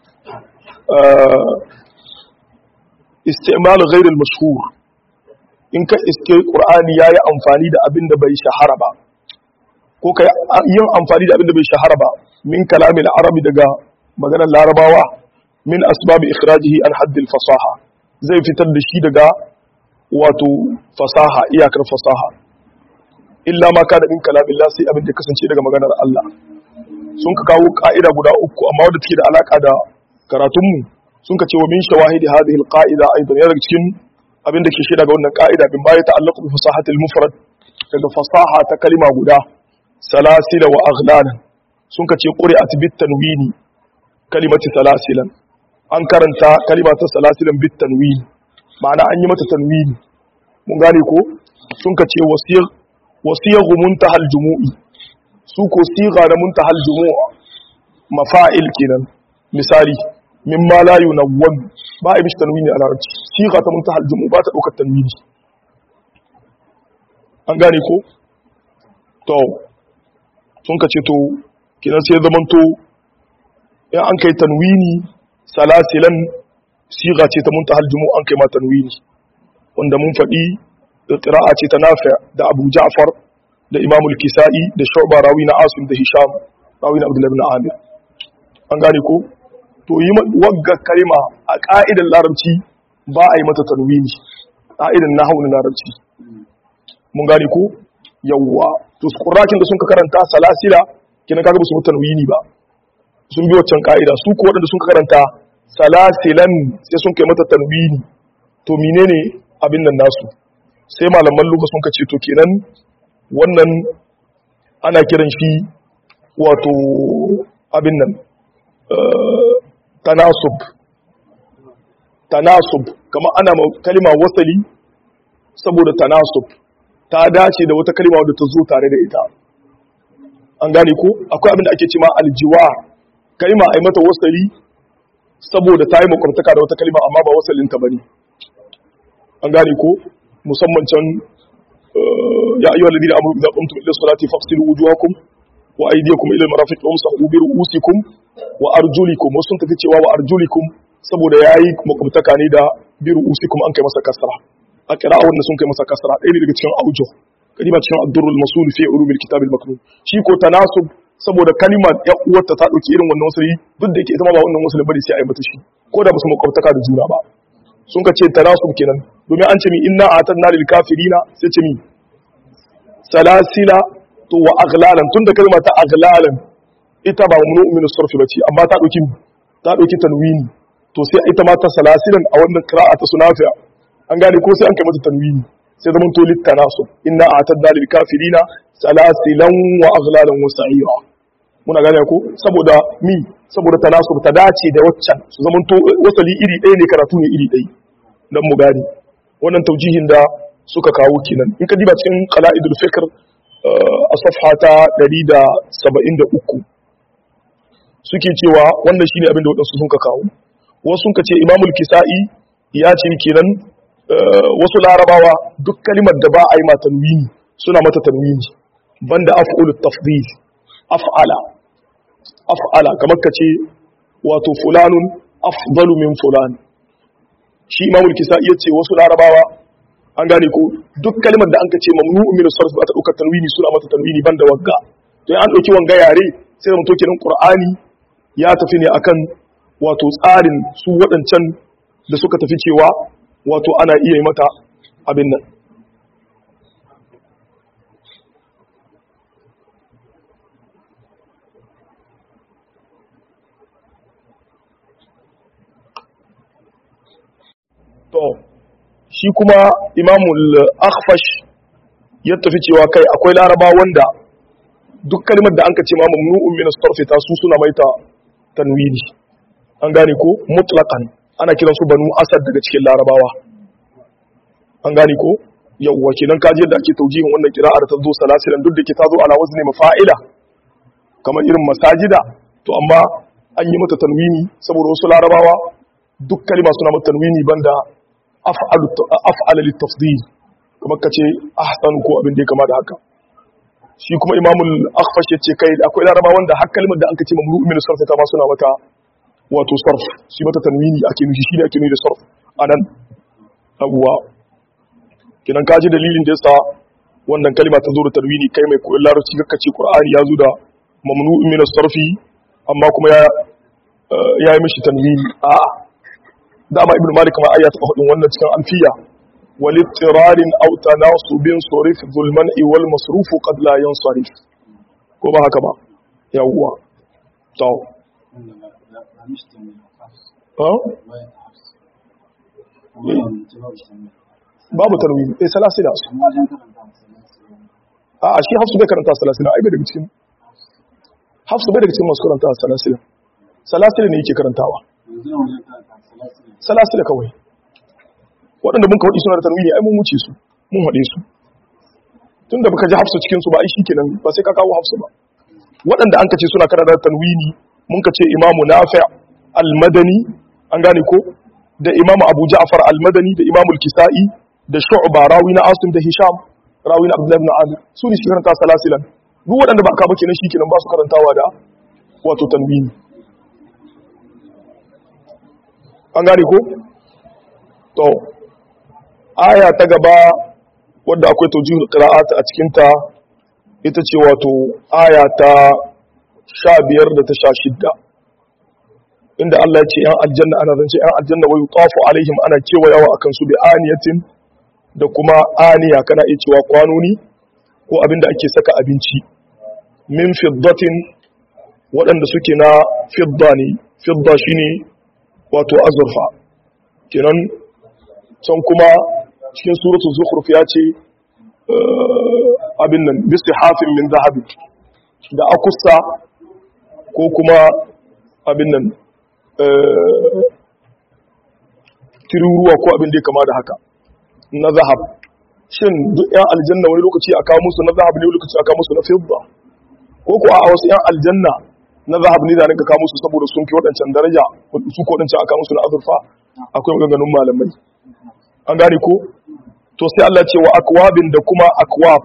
istimal ghayr al-mashhur in ka iske qur'ani yayi amfani da abin da bai shahara ba ko kai yin amfani da abin da bai shahara ba min kalamil arabi daga maganar larabawa min asbab ikhrajihi an hadd al-fasaha zai fitar da shi daga wato fasaha iyakar fasaha illa ma kana min kalamillah sai abin da kasance daga maganar Allah sun ka kawo ka'ida guda uku amma wanda take da alaka da karatunmu sun ka ce wa min shawahidi hadhihi al-qa'ida aidan yana cikin abin da ke shaida ga wannan ka'ida bin baya ta'allaqu bi fasahati al-mufrad daga fasaha ta kalima guda salasila wa aghlalan sun ka ce quri'at bit tanwini kalimati salasilan an karanta kalima ta salasilan bit tanwini ma'ana an yi mata tanwini mun gane ko sun ka ce wasiyaghu muntahal jumu'i su ko siga da muntahal jumu'a mafa'il kenan misali mimma la yunawwan ba a mishi tanwini a larabci siga ta muntahal jumu'a ba ta daukar tanwini an gane ko to sun ka ce to kenan sai zaman to in an kai tanwini salasilan siga ce ta muntahal jumu'a an kai ma tanwini wanda mun faɗi qira'a ce ta Nafi' da Abu Ja'far da Imam al-Kisa'i da Shu'ba rawi na Asim da Hisham rawi na Abdullah ibn Amir an gane ko to yi wagga kalima a ka'idar larabci ba a yi mata tanwini ka'idar nahwu na larabci mun gane ko yawwa to qurrakin da sun ka karanta salasila kina kaga ba su tanwini ba sun bi waccan ka'ida su ko wadanda sun ka karanta salasilan sai sun kai mata tanwini to menene abin nan nasu sai malaman lugha sun kace to kenan wannan ana kiran shi wato abin nan tanasub kamar ana kalima wasali saboda tanasub ta dace da wata kalima wadda ta zo tare da ita an gane ko akwai abin da ake cewa aljiwa kalima ai mata wasali saboda ta yi makwabtaka da wata kalima amma ba wasalin ta bane an gane ko musamman can ya ayyuhal ladina amanu idza qumtum ila salati faghsilu wujuhakum wa aydiyakum ila al-marafiq wamsahu bi ru'usikum wa arjulikum wasu tafi cewa wa arjulikum saboda yayi makwabtaka ne da bi ru'usikum an kai masa kasra a qira'a wanda sun kai masa kasra ɗaya ne daga cikin aujo kalima cikin ad-durrul masul fi ulumil kitab al-maknun shi ko tanasub saboda kalima ya uwarta ta dauki irin wannan wasali duk da yake ita ma ba wannan wasali bane sai a yi mata shi ko da ba su makwabtaka da juna ba sun ka ce tanasub kenan domin an ce mi inna atanna lil kafirina sai ce mi salasila to wa aghlalan tunda kalma ta aghlalan ita ba mamnu'un min as-sarf bace amma ta dauki tanwini to sai ita ma ta salasilan a wannan qira'a ta sunafiya an gane ko sai an kai mata tanwini sai zaman to lit tanasub inna atanna lil kafirina salasilan wa aghlalan wa sa'ira muna gane ko saboda tanasub ta dace da waccan su zaman to wasali iri ɗaya ne karatu ne iri ɗaya dan mu gane wannan taujihin da suka kawo kenan in ka diba cikin qala'idul fikr a safha ta 173 suke cewa wannan shine abin da wadansu sun ka kawo wasu sun ka ce imamul kisa'i ya ce kenan wasu larabawa duk kalimar da ba a yi ma tanwini suna mata tanwini banda af'ulut tafdhil af'ala kamar ka ce wato fulanun afdalu min fulan shi imamul kisa'i ya ce wasu larabawa an gane ko duk kalmar da an ka ce mamnu'un min as-sarf ba ta daukar tanwini suna mata tanwini banda wagga to an dauki wanga yare sai da mutokin Qur'ani ya tafi ne akan wato tsarin su waɗancan da suka tafi cewa wato ana iya yi mata abin nan to shi kuma imamul akhfash ya tafi cewa kai akwai laraba wanda duk kalmar da an ka ce ma mamnu'un min as-sarf ta su suna maita tanwini an gane ko mutlaqan ana kiran su banu asad daga cikin larabawa an gane ko yawwa kenan kaji yadda ake taujihin wannan kira'ar ta zo salasilan duk da ke ta zo ala wazni mafa'ila kamar irin masajida to amma an yi mata tanwini saboda wasu larabawa duk kalma suna mata tanwini banda af'ala lit-tafdil kamar kace ahsan ko abin da ya kama da haka shi kuma imamul akhfash yace kai akwai laraba wanda har kalmar da an kace mamnu min sarf ta ma suna mata wato sarf shi mata tanwini ake nufi shi ne ake nufi da sarf anan abuwa kinan kaji dalilin da yasa wannan kalma ta zo da tanwini kai mai koyon larabci kaka ce qur'ani ya zo da mamnu min sarfi amma kuma ya yi mishi tanwini a'a dama ibnu malik ma ayat ta hudin wannan cikin alfiya والاضطرار أو تناصب صرف ذو المنع والمصروف قد لا ينصرف كما هكذا يوا تو babu tarwini salasila a shi hafsu bai karanta salasila ai bai daga cikin hafsu bai daga cikin masu karanta salasila ne yake karantawa salasila kawai waɗanda mun ka waɗi suna da tanwini ai mun wuce su mun haɗe su tun da baka ji hafsa cikin su ba ai shikenan ba sai ka kawo hafsa ba waɗanda an ka ce suna karanta da tanwini mun ka ce imamu nafi' al-madani an gane ko da imamu abu ja'far al-madani da imamu al-kisa'i da shu'ba rawi na asim da hisham rawi na abdullah ibn amir su ne shi karanta salasilan duk waɗanda ba ka ba kenan shikenan ba su karantawa da wato tanwini an gane ko to aya ta gaba wadda akwai tawjihul qira'at a cikin ta ita ce wato aya ta 15 da ta 16 inda Allah ya ce yan aljanna ana zance yan aljanna wa yutafu alaihim ana kewayawa akan su bi aniyatin da kuma aniya kana iya cewa kwanoni ko abinda ake saka abinci min fiddatin waɗanda suke na fidda ne fidda shine wato azurfa kenan can kuma cikin suratul zukhruf ya ce abin nan bisu hafin min zahabi da akusa ko kuma abin nan tiruruwa ko abin da ya kama da haka na zahab shin duk yan aljanna wani lokaci a kawo musu na zahab ne wani lokaci a kawo musu na fidda ko ko a wasu yan aljanna na zahab ne da rinka kawo musu saboda sun fi waɗancan daraja su ko waɗancan a kawo musu na azurfa akwai maganganun malamai an gane ko to sai Allah ce wa akwabin da kuma akwab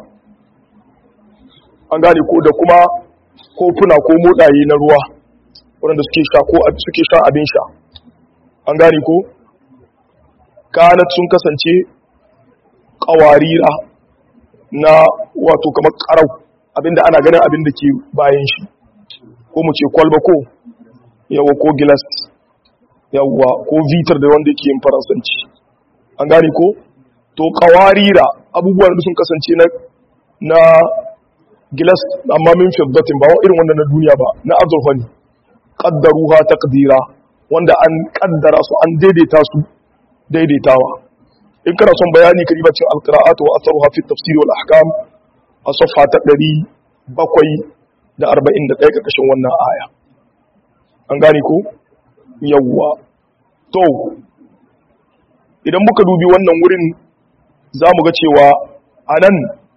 an gane ko da kuma kofuna ko modaye na ruwa waɗanda suke sha ko suke sha abin sha an gane ko kanat sun kasance qawarira na wato kamar karau abinda ana ganin abin da ke bayan shi ko mu ce kwalba ko yawa ko gilas yawa ko vitar da wanda yake yin faransanci an gane ko to qawarira abubuwan da sun kasance na gilas amma min fiddatin ba irin wannan na duniya ba na azurfa ne qaddaruha taqdira wanda an kaddara su an daidaita su daidaitawa in kana son bayani ka riba cin alqira'at wa atharuha fi tafsir wal ahkam a safha ta 741 karkashin wannan aya an gane ko yawwa to idan muka dubi wannan wurin za mu ga cewa a nan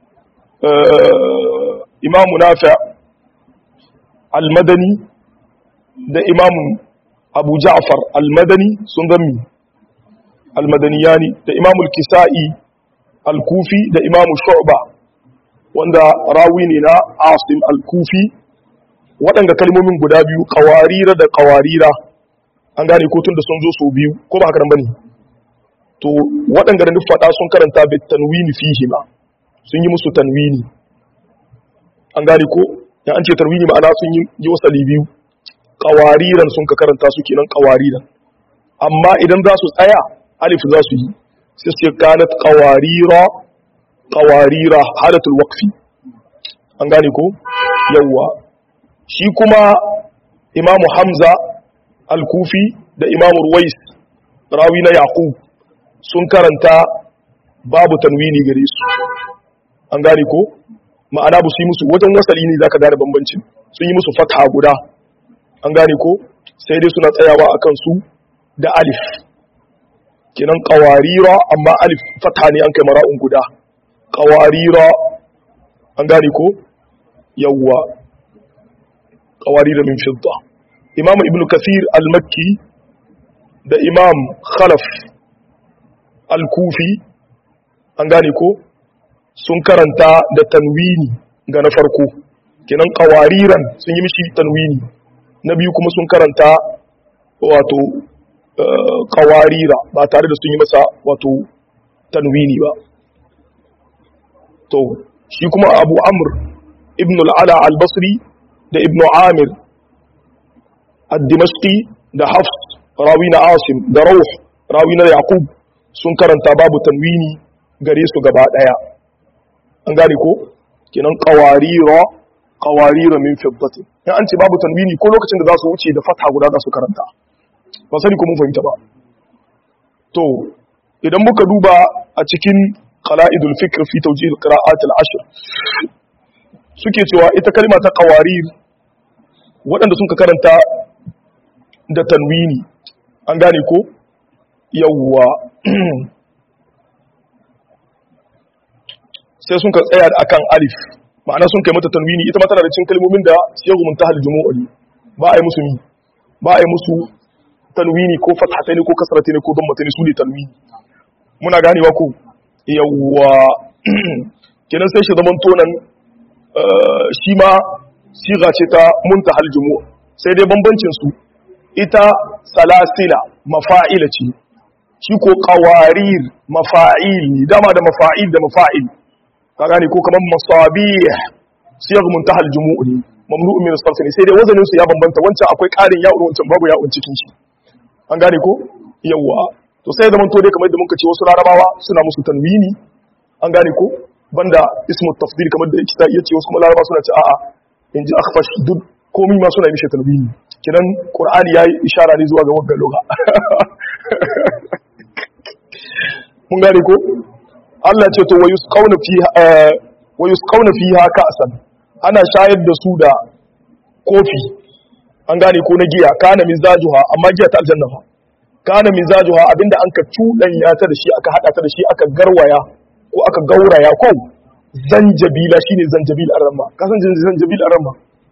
imamu nafi al-madani da imamu abu ja'far al-madani sun zami al-madaniyani da imamu al-kisa'i al-kufi da imamu shu'ba wanda rawi ne na asim al-kufi waɗanda kalmomin guda biyu qawarira da qawarira an gane ko tun da sun zo su biyu ko ba haka nan bane to waɗanda da faɗa sun karanta bi tanwini fihi ma sun yi musu tanwini an gane ko ya an ce tanwini ma'ana sun yi wasali biyu qawariran sun ka karanta su kenan qawariran amma idan za su tsaya alif za su yi sai su kanat qawarira halatul waqfi an gane ko yawa shi kuma imamu hamza al-kufi da imamu ruwais rawi na yaqub sun karanta babu tanwini gare su an gane ko ma'ana ba su yi musu wajen wasali ne zaka gane bambancin sun yi musu fatha guda an gane ko sai dai suna tsayawa akan su da alif kenan qawarira amma alif fatha ne an kai mara'un guda qawarira an gane ko yawwa qawarira min fidda imam ibn kathir al-makki da imam khalaf al-kufi an gane ko sun karanta da tanwini ga na farko kenan qawariran sun yi mishi tanwini na biyu kuma sun karanta wato qawarira ba tare da sun yi masa wato tanwini ba to shi kuma abu amr ibn al-ala al-basri da ibn amir ad-dimashqi da hafs rawi na asim da rawh rawi na yaqub sun karanta babu tanwini gare su gaba daya an gane ko kenan qawarira min fiddati ya an ce babu tanwini ko lokacin da za su wuce da fatha guda za su karanta ba sani ko mun fahimta ba to idan muka duba a cikin qala'idul fikr fi tawjih al-qira'at al-ashr suke cewa ita kalma ta qawarir waɗanda sun ka karanta da tanwini an gane ko yawwa sai sun ka tsaya da akan alif ma'ana sun kai mata tanwini ita ma tana da cikin kalmomin da siyagu muntahal jumu'i ba a yi musu ba a yi musu tanwini ko fathataini ko kasrataini ko dammataini su ne tanwini muna ganewa ko yawwa kenan sai shi zaman tonan shi ma siga ce ta muntahal jumu' sai dai bambancin su ita salasila mafa'ila ce shi ko qawarir mafa'il ne dama da mafa'il da mafa'il ka gane ko kaman masabih siyag muntahal jumu' ne mamnu'un min as-sarf ne sai dai wazanin su ya bambanta wancan akwai ƙarin ya'u wancan babu ya'un cikin shi an gane ko yawa to sai zaman to dai kamar yadda muka ce wasu larabawa suna musu tanwini an gane ko banda ismu tafdil kamar da kita yace wasu kuma larabawa suna ce a'a inji akhfash duk komai ma suna mishi tanwini kidan qur'ani yayi ishara ne zuwa ga wannan lugha mun gane ko Allah ce to wayusqawna fiha ka'san ana shayar da su da kofi an gane ko na giya kana mizajuha amma giya ta aljanna fa kana mizajuha abinda an ka cudanya ta da shi aka hada ta da shi aka garwaya ko aka gauraya ko zanjabila shine zanjabil arama ka san zanjabil arama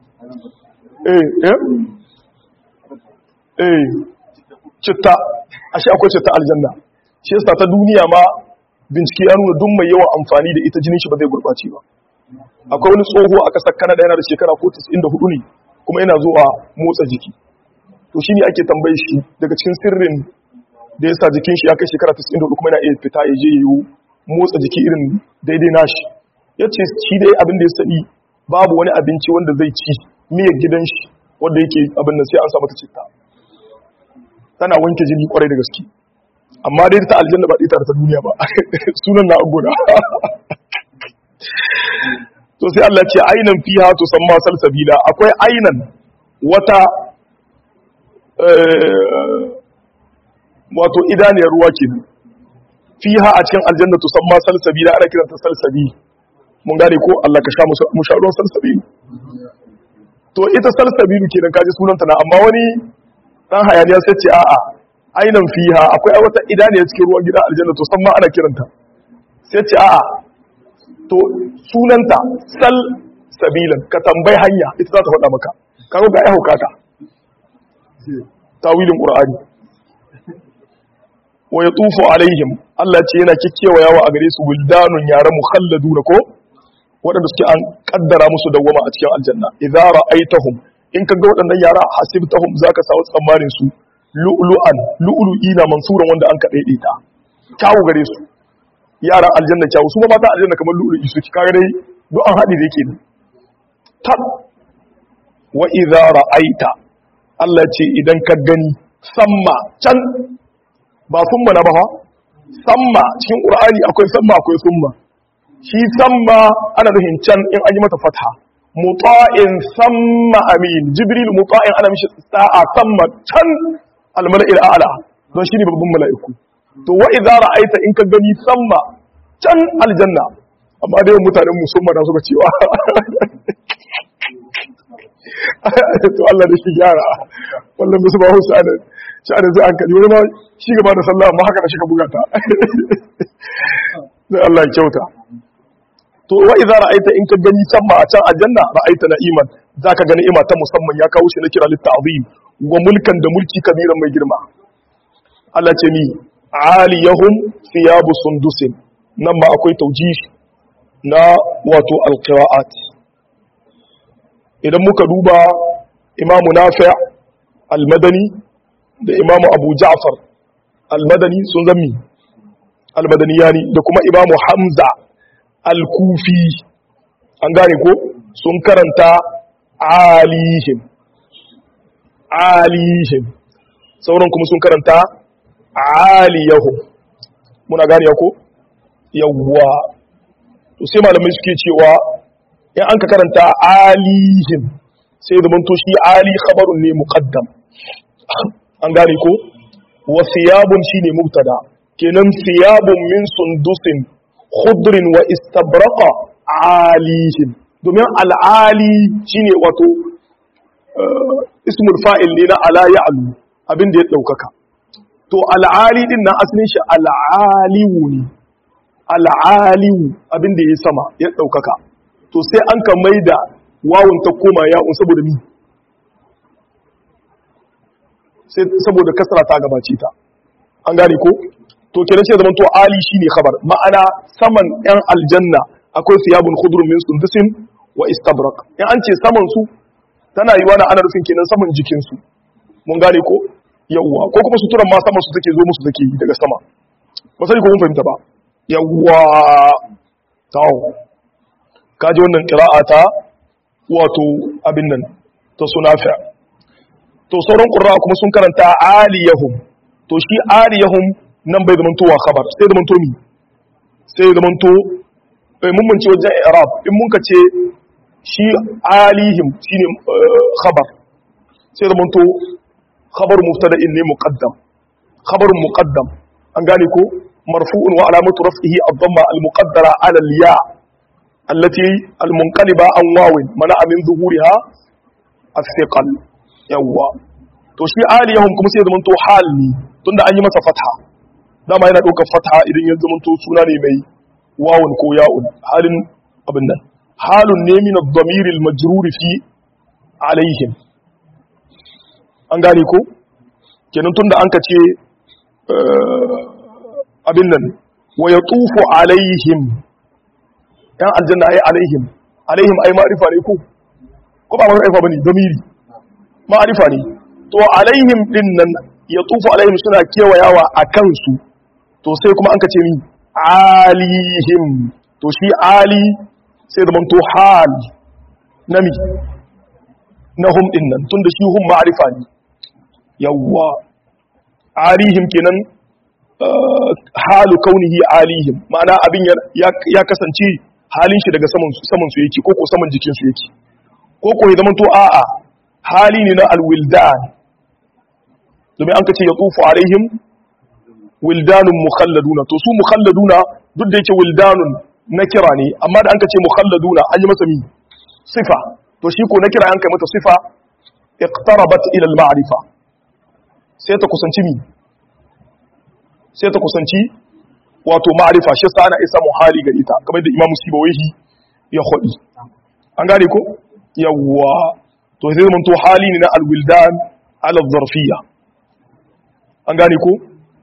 citta ashe akwai citta aljanna shi yasa ta duniya ma bincike ya nuna duk mai yawan amfani da ita jinin shi ba zai gurbace ba akwai wani tsoho a ƙasar Canada yana da shekara 94 ne kuma yana zuwa motsa jiki to shine ake tambaye shi daga cikin sirrin da yasa jikin shi ya kai shekara 94 kuma yana iya fita ya je yayi motsa jiki irin daidai nashi yace shi dai abin da ya sani babu wani abinci wanda zai ci miyar gidan shi wanda yake abin nan sai an sa mata citta tana wanke jini kwarai da gaske amma dai ta aljanna ba ita ta duniya ba sunan na abuda to sai Allah ce ainan fiha to samma salsabila akwai ainan wata wato idaniyar ruwa kenan fiha a cikin aljanna to samma salsabila ana kiranta salsabi mun gane ko Allah ka sha mu sha ruwan salsabi to ita salsabilu kenan kaji sunanta na amma wani dan hayaniya sai ce a'a ainan fiha akwai wata idaniyar cikin ruwan gida aljanna to samma ana kiranta sai ce a'a to sunanta sal sabilan ka tambayi hanya ita za ta faɗa maka kago ga ya hukata tawilin qur'ani wa yatufu alaihim Allah ce yana kikkewayawa a gare su wildanun yara mukhalladuna ko waɗanda suke an kaddara musu dawwama a cikin aljanna idza ra'aitahum in kaga waɗannan yara hasibtahum zaka samu tsammanin su lu'lu'an lu'lu'ina mansuran wanda an ka daidaita kyawu gare su yaran aljanna kyawu su ma mata aljanna kamar lu'lu'i su kaga dai duk an haɗi da yake ne tab wa idza ra'aita Allah ce idan ka gani samma can ba summa na ba ha samma cikin qur'ani akwai samma akwai summa shi samma ana nufin can in an yi mata fatha muta'in samma amin jibril muta'in ana mishi sa'a samma can al-mala'il a'la don shi ne babban mala'iku to wa idza ra'aita in ka gani samma can aljanna amma dai mutanen musamman da suka cewa to Allah da shi gyara wallan musu ba husu anan sha'anin zai an kaji wani ma shi gaba da sallah amma haka da shi ka buga ta sai Allah ya kyauta to wa idza ra'aita in ka gani samma a can aljanna ra'aita na'iman zaka ga ni'ima ta musamman ya kawo shi na kira litta'zim wa mulkan da mulki kabiran mai girma Allah ce ni aliyahum thiyabu sundusin nan ma akwai taujih na wato alqira'at idan muka duba imamu nafi' al-madani da imamu abu ja'far al-madani sun zami al-madaniyani da kuma imamu hamza al-kufi an gane ko sun karanta alihim sauran kuma sun karanta aliyahum muna gane ko yawwa to sai malamai suke cewa in an ka karanta alihim sai da manto shi ali khabarun ne muqaddam an gane ko wa thiyabun shine mubtada kenan thiyabun min sundusin khudrin wa istabraqa alihim domin al'ali shine wato ismul fa'il ne na ala ya'lu abin da ya daukaka to al'ali din nan asalin shi al'aliwu ne al'aliwu abin da ya sama ya daukaka to sai an ka maida wawun ta koma ya'un saboda mi sai saboda kasra ta gabace ta an gane ko to kenan sai zaman to ali shine khabar ma'ana saman yan aljanna akwai siyabun khudrun min sundusin wa istabraq in an ce saman su tana yi wani ana rufin kenan saman jikin su mun gane ko yawwa ko kuma suturan ma saman su take zo musu take daga sama ba sai ko mun fahimta ba yawwa tawo kaji wannan qira'ata wato abin nan ta sunafi to sauran qurra kuma sun karanta aliyahum to shi aliyahum nan bai zamanto wa khabar sai zamanto mi sai zamanto mun mun ce wajen i'rab in mun ka ce shi alihim shine khabar sai zamanto khabar mubtada'in ne muqaddam khabarun muqaddam an gane ko marfu'un wa alamatu raf'ihi ad-damma al-muqaddara 'ala al-ya allati al-munqaliba an wawin mana'a min zuhuriha as-thiqal yawwa to shi aliyahum kuma sai zamanto hal ne tunda an yi masa fatha dama yana ɗaukar fatha idan ya zamanto suna ne mai wawun ko ya'un halin abin nan halun ne min ad-damir al-majrur fi alaihim an gane ko kenan tunda an ka ce abin nan wa yatufu alaihim yan aljanna ay alaihim ai ma'rifa ne ko ba ma'rifa bane damiri ma'rifa ne to alaihim din nan yatufu alaihim suna kewayawa akan su to sai kuma an ka ce ni alihim to shi ali sai zaman to hal nami na hum din nan tunda shi hum ma'rifa ne yawwa alihim kenan halu kaunihi alihim ma'ana abin ya kasance halin shi daga saman su yake ko saman jikin su yake ko ya zaman to a'a hali ne na alwildan domin an ka ce ya tsufu alaihim wildanun mukhalladuna to su mukhalladuna duk da yake wildanun na kira ne amma da an ka ce mukhalladuna an yi masa mi sifa to shi ko na kira an kai mata sifa iqtarabat ila al-ma'rifa sai ta kusanci mi sai ta kusanci wato ma'rifa shi sa ana isa muhali ga ita kamar da Imam Sibawayhi ya khodi an gane ko yawwa to sai mun to hali ne na al-wildan ala al-zarfiyya an gane ko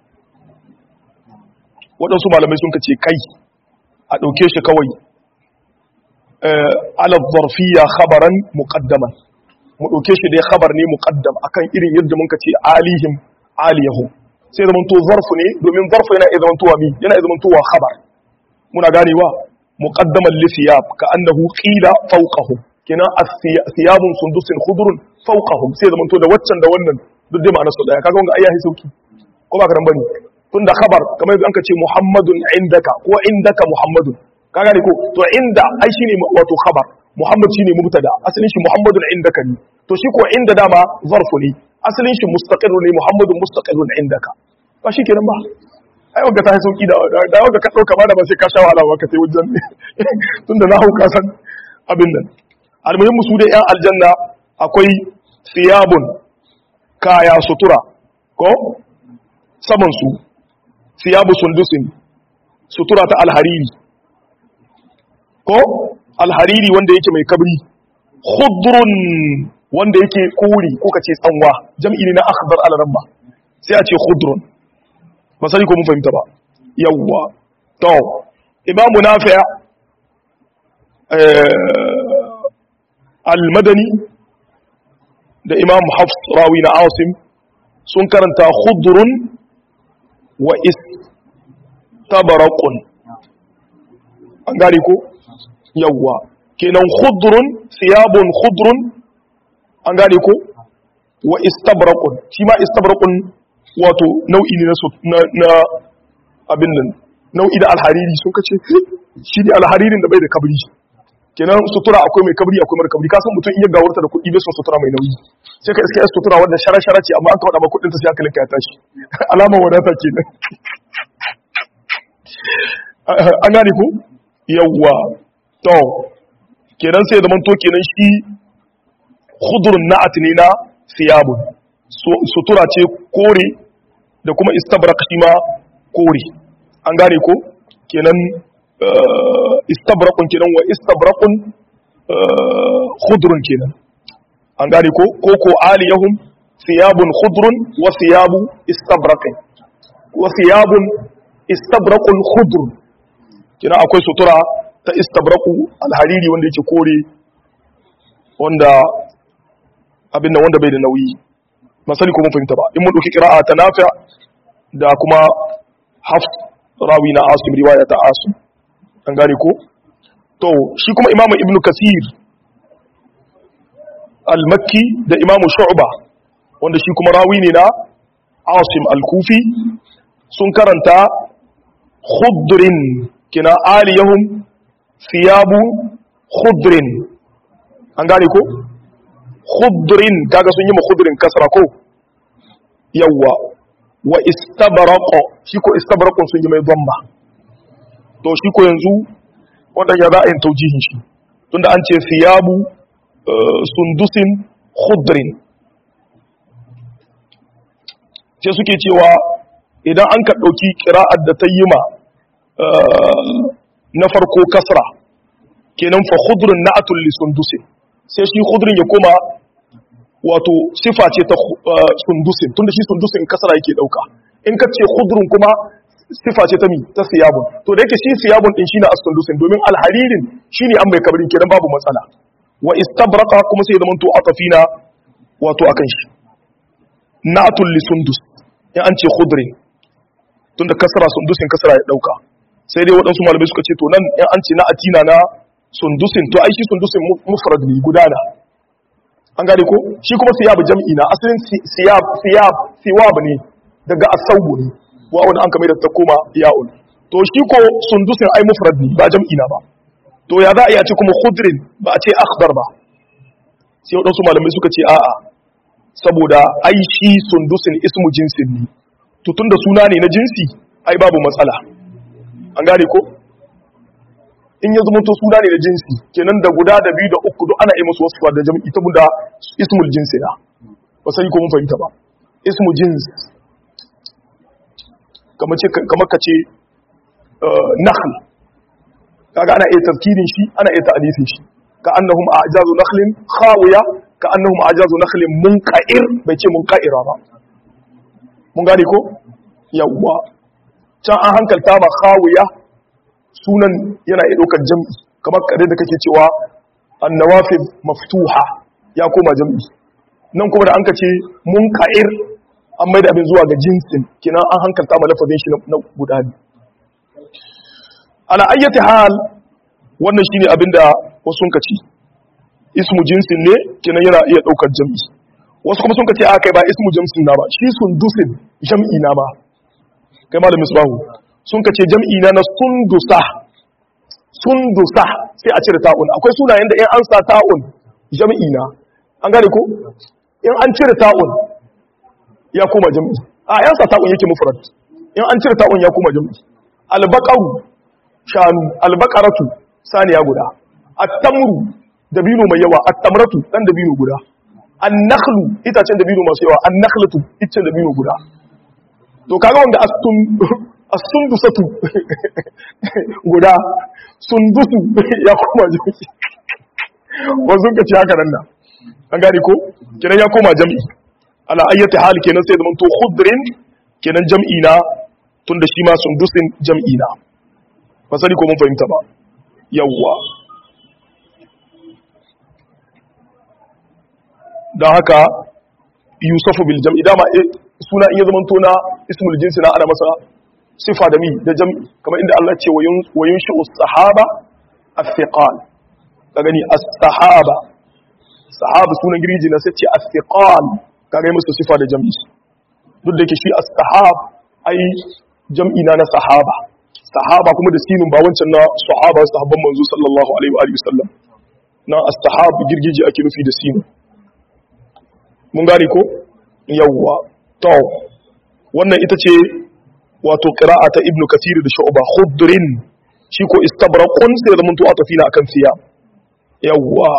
waɗansu malamai sun kace kai a ɗauke shi kawai ala zarfiyya khabaran muqaddaman mu ɗauke shi dai khabar ne muqaddam akan irin yadda mun kace alihim aliyahum sai zaman to zarfu ne domin zarfu yana zaman to mi yana zaman to wa khabar muna ganewa muqaddaman li thiyab ka annahu qila fawqahu kina thiyabun sundusin khudrun fawqahum sai zaman to da waccan da wannan duk dai ma'anar su daya kaga wanga ayyahi sauki ko ba karan bane tunda khabar kamar yadda anka ce muhammadun indaka ko indaka muhammadun kaga ne ko to inda ai shine wato khabar muhammad shine mubtada asalin shi muhammadun indaka ne to shi ko inda dama zarfu ne asalin shi mustaqirru ne muhammadun mustaqirrun indaka ba shi kenan ba ai wanda ta sauki da wanda ka dauka ba da ba sai ka sha wahala ba ka sai wajen tunda na hauka san abin nan almuhimmu su da yan aljanna akwai siyabun kaya sutura ko saman su siyabu sundusin sutura ta alhariri ko alhariri wanda yake mai kabri khudrun wanda yake kori ko kace tsanwa jam'i ne na akhdar al-rabba sai a ce khudrun ba sai ko mun fahimta ba yawwa to imamu nafi' al-madani da imam hafs rawi na asim sun karanta khudrun wa istabraqun an gari ko yawwa kenan khudrun thiyabun khudrun an gane ko wa istabraqun shi ma istabraqun wato nau'i ne na abin nan nau'i da alhariri sun kace shi ne alharirin da bai da kabri kenan sutura akwai mai kabri akwai mara kabri ka san mutum iya gawarta da kuɗi bai son sutura mai nauyi sai ka iske sutura wanda shara-shara ce amma an kawo da kuɗin ta sai hankalin ka ya tashi alama wadata kenan an gane ko yawwa to kenan sai zaman to kenan shi khudrun na'at ne na siyabun sutura ce kore da kuma istabraq shi ma kore an gane ko kenan istabraqun kenan wa istabraqun khudrun kenan an gane ko ko aliyahum siyabun khudrun wa siyabu istabraqin wa siyabun istabraqun khudrun kenan akwai sutura ta istabraqu alhariri wanda yake kore wanda abin nan wanda bai da nauyi masali ko mun fahimta ba in mun dauki qira'a ta nafi' da kuma hafs rawi na asim riwaya ta asim an gane ko to shi kuma imamu ibn kasir al-makki da imamu shu'ba wanda shi kuma rawi ne na asim al-kufi sun karanta khudrin kina aliyahum thiyabu khudrin an gane ko khudrin kaga sun yi ma khudrin kasra ko yawa wa istabraqa shi ko istabraqun sun yi mai dhamma to shi ko yanzu wanda ya za a yin taujihin shi tunda an ce thiyabu sundusin khudrin sai suke cewa idan an ka dauki qira'ar da ta yi ma na farko kasra kenan fa khudrun na'atul li sundusin sai shi khudrin ya koma wato sifa ce ta sundusin tunda shi sundusin kasra yake dauka in ka ce khudrun kuma sifa ce ta mi ta siyabun to da yake shi siyabun din shine as-sundusin domin al-haririn shine an mai kabrin kenan babu matsala wa istabraqa kuma sai zaman to atafina wato akan shi na'atul li sundus in an ce khudrin tunda kasra sundusin kasra ya dauka sai dai waɗansu malamai suka ce to nan in an ce na'atina na sundusin to ai shi sundusin mufrad ne gudana an gane ko shi kuma siyab jam'i na asalin siyab ne daga asawbu ne wa wani an kamar da ta koma ya'ul to shi ko sundusin ai mufrad ne ba jam'i na ba to ya za a iya ce kuma khudrin ba a ce akhdar ba sai waɗansu malamai suka ce a'a saboda ai shi sundusin ismu jinsin ne to tunda suna ne na jinsi ai babu matsala an gane ko in ya zama to suna ne na jinsi kenan da guda da biyu da uku duk ana yi musu wasu da jam'i ta da ismul jinsi na ba sai ko mun fahimta ba ismu jins kamar ka ce nakhl kaga ana iya tazkirin shi ana iya ta'alifin shi ka annahum a'jazu nakhlin khawiya ka annahum a'jazu nakhlin munqa'ir bai ce munqa'ira ba mun gane ko yawwa can an hankalta ma khawiya sunan yana iya ɗaukar jam'i kamar kare da kake cewa annawafid maftuha ya koma jam'i nan kuma da an ka ce munqa'ir an mai da abin zuwa ga jinsin kinan an hankalta ma lafazin shi na guda ne ala ayyati hal wannan shine abinda wasu sun kaci ismu jinsin ne kinan yana iya daukar jam'i wasu kuma sun kace a kai ba ismu jinsin na ba shi sundusin jam'i na ba kai malamin subahu sun kace jam'i na sundusa sai a cire ta'un akwai sunayen da in an sa ta'un jam'i na an gane ko in an cire ta'un ya koma jam'i a yan sa ta'un yake mufrad in an cire ta'un ya koma jam'i albaqaru shanu albaqaratu saniya guda at-tamru dabino mai yawa at-tamratu dan dabino guda an-nakhlu itacen dabino masu yawa an-nakhlatu itacen dabino guda to kaga wanda as-sundusatu guda sundusu ya koma jam'i wanzun ka ci haka nan na an gani ko kenan ya koma jam'i ala ayyati hal kenan sai zaman to khudrin kenan jam'i na tunda shi ma sundusin jam'i na ba sani ko mun fahimta ba yawwa dan haka yusufu bil jam'i dama suna in ya zaman to na ismul jinsi na ana masa sifa da mi da jam'i kamar inda Allah ce wayun shi as-sahaba as-thiqal ka gani as-sahaba sahaba sunan girgiji na sai ce as-thiqal ka ga musu sifa da jam'i duk da yake shi as-sahab ai jam'i na sahaba sahaba kuma da sinin ba wancan na sahaba sahabban manzo sallallahu alaihi wa alihi wasallam na as-sahab girgiji ake nufi da sinin mun gane ko yawwa to wannan ita ce wato qira'a ta ibnu kathir da shu'ba khudrin shi ko istabraqun sai da muntu atafina akan siya yawa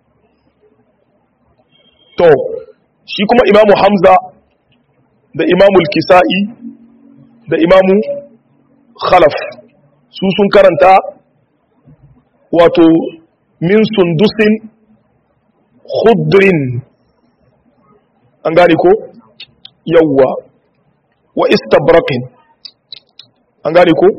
to shi kuma imamu hamza da imamu al-kisa'i da imamu khalaf su sun karanta wato min sundusin khudrin an gane ko yawa wa istabraqin an gane ko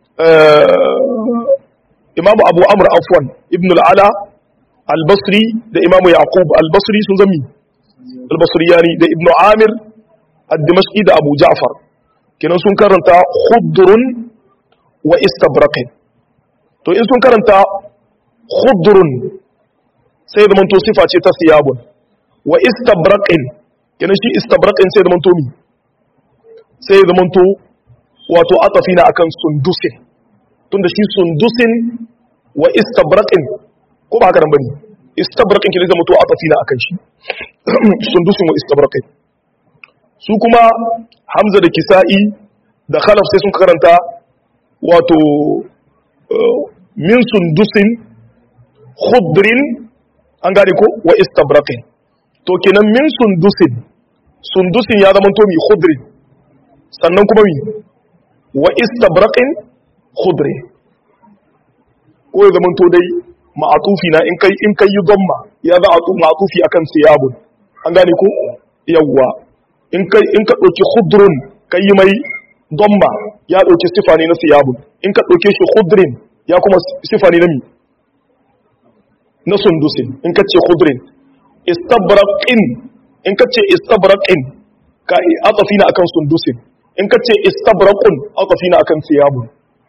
imamu abu amr afwan ibn al-ala al-basri da imamu yaqub al-basri sun zami al-basriyani da ibn amir ad-dimashqi da abu ja'far kenan sun karanta khudrun wa istabraqin to in sun karanta khudrun sai da manto sifa ce ta siyabun wa istabraqin kenan shi istabraqin sai da manto mi sai da manto wato atafina akan sundusin tunda shi sundusin wa istabraqin ko ba haka nan bane istabraqin kin zama to atafina akan shi sundusin wa istabraqin su kuma hamza da kisa'i da khalaf sai sun karanta wato min sundusin khudrin an gane ko wa istabraqin to kenan min sundusin ya zama to mi khudrin sannan kuma mi wa istabraqin khudri ko ya zaman to dai ma'atufi na in kai yi dhamma ya za a ma'atufi akan siyabun an gane ko yawwa in ka dauki khudrun kai mai dhamma ya dauki sifa ne na siyabun in ka dauke shi khudrin ya kuma sifa ne na mi na sundusin in ka ce khudrin istabraqin in ka ce istabraqin ka atafina akan sundusin in ka ce istabraqun atafina akan siyabun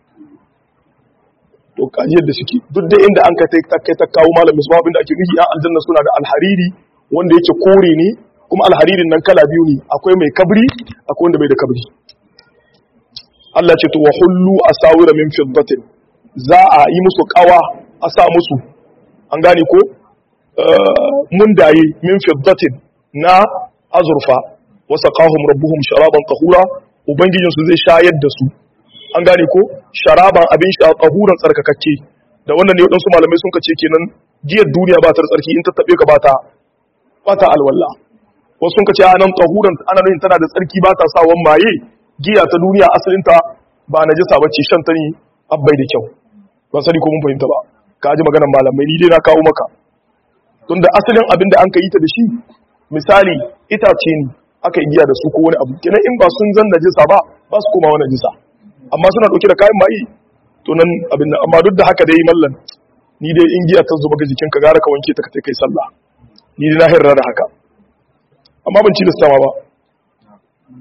to kaji yadda suke duk da inda an kai ta kawo malam misbah abinda ake nufi a aljanna suna da alhariri wanda yake kore ne kuma alharirin nan kala biyu ne akwai mai kabri akwai wanda bai da kabri Allah ce to wa hullu asawira min fiddatin za a yi musu kawa a sa musu an gane ko mundaye min fiddatin na azurfa wa saqahum rabbuhum sharaban tahura ubangijinsu zai shayar da su an gane ko sharaban abin sha tahuran tsarkakakke da wannan ne wadansu malamai sun kace kenan giyar duniya ba ta tsarki in ta tabe ka ba ta alwala wasu sun kace anan tahuran ana nufin tana da tsarki ba ta sawan maye giya ta duniya asalin ta ba najisa bace shan ta ne abbai da kyau ba sani ko mun fahimta ba ka ji maganar malamai ni dai na kawo maka tunda asalin abin da an ka yi ta da shi misali itace ne aka yi giya da su ko wani abu kenan in ba sun zan najisa ba su koma wani najisa amma suna dauke da kayan mai to nan abin nan amma duk da haka dai mallan ni dai in giya ta zuba ga jikinka gara ka wanke ta ka kai sallah ni dai na hirra da haka amma ban ci lissawa ba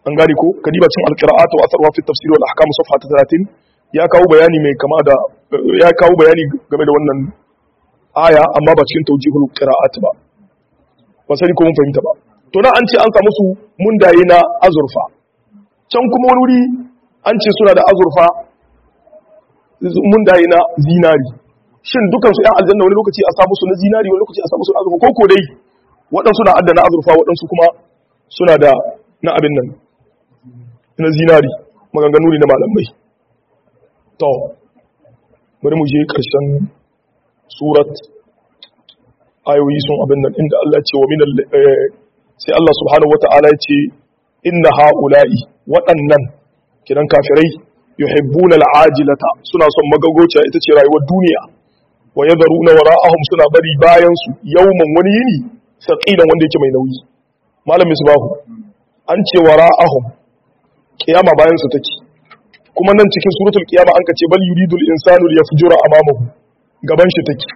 an gane ko kadiba cin alqira'at wa atharuha fi tafsir wal ahkam safha 30 ya kawo bayani mai kama da ya kawo bayani game da wannan aya amma ba cikin tawjihul qira'at ba sai ko mun fahimta ba to na an ce an samu su mundaye na azurfa can kuma wani wuri an ce suna da azurfa mundaye na zinari shin dukan su ɗan aljanna wani lokaci a samu su na zinari wani lokaci a samu su na azurfa ko dai waɗansu na adda na azurfa waɗansu kuma suna da na abin nan na zinari maganganu ne na malamai to bari mu je ƙarshen surat ayoyi sun abin nan inda Allah ce wa minal sai Allah subhanahu wata'ala ya ce inna haula'i waɗannan kidan kafirai yuhibbuna al'ajilata suna son magagociya ita ce rayuwar duniya wa yadharuna wara'ahum suna bari bayan su yawman wani yini saqilan wanda yake mai nauyi malam misbahu an ce wara'ahum kiyama bayan su take kuma nan cikin suratul qiyama an kace bal yuridul insanu liyafjura amamahu gaban shi take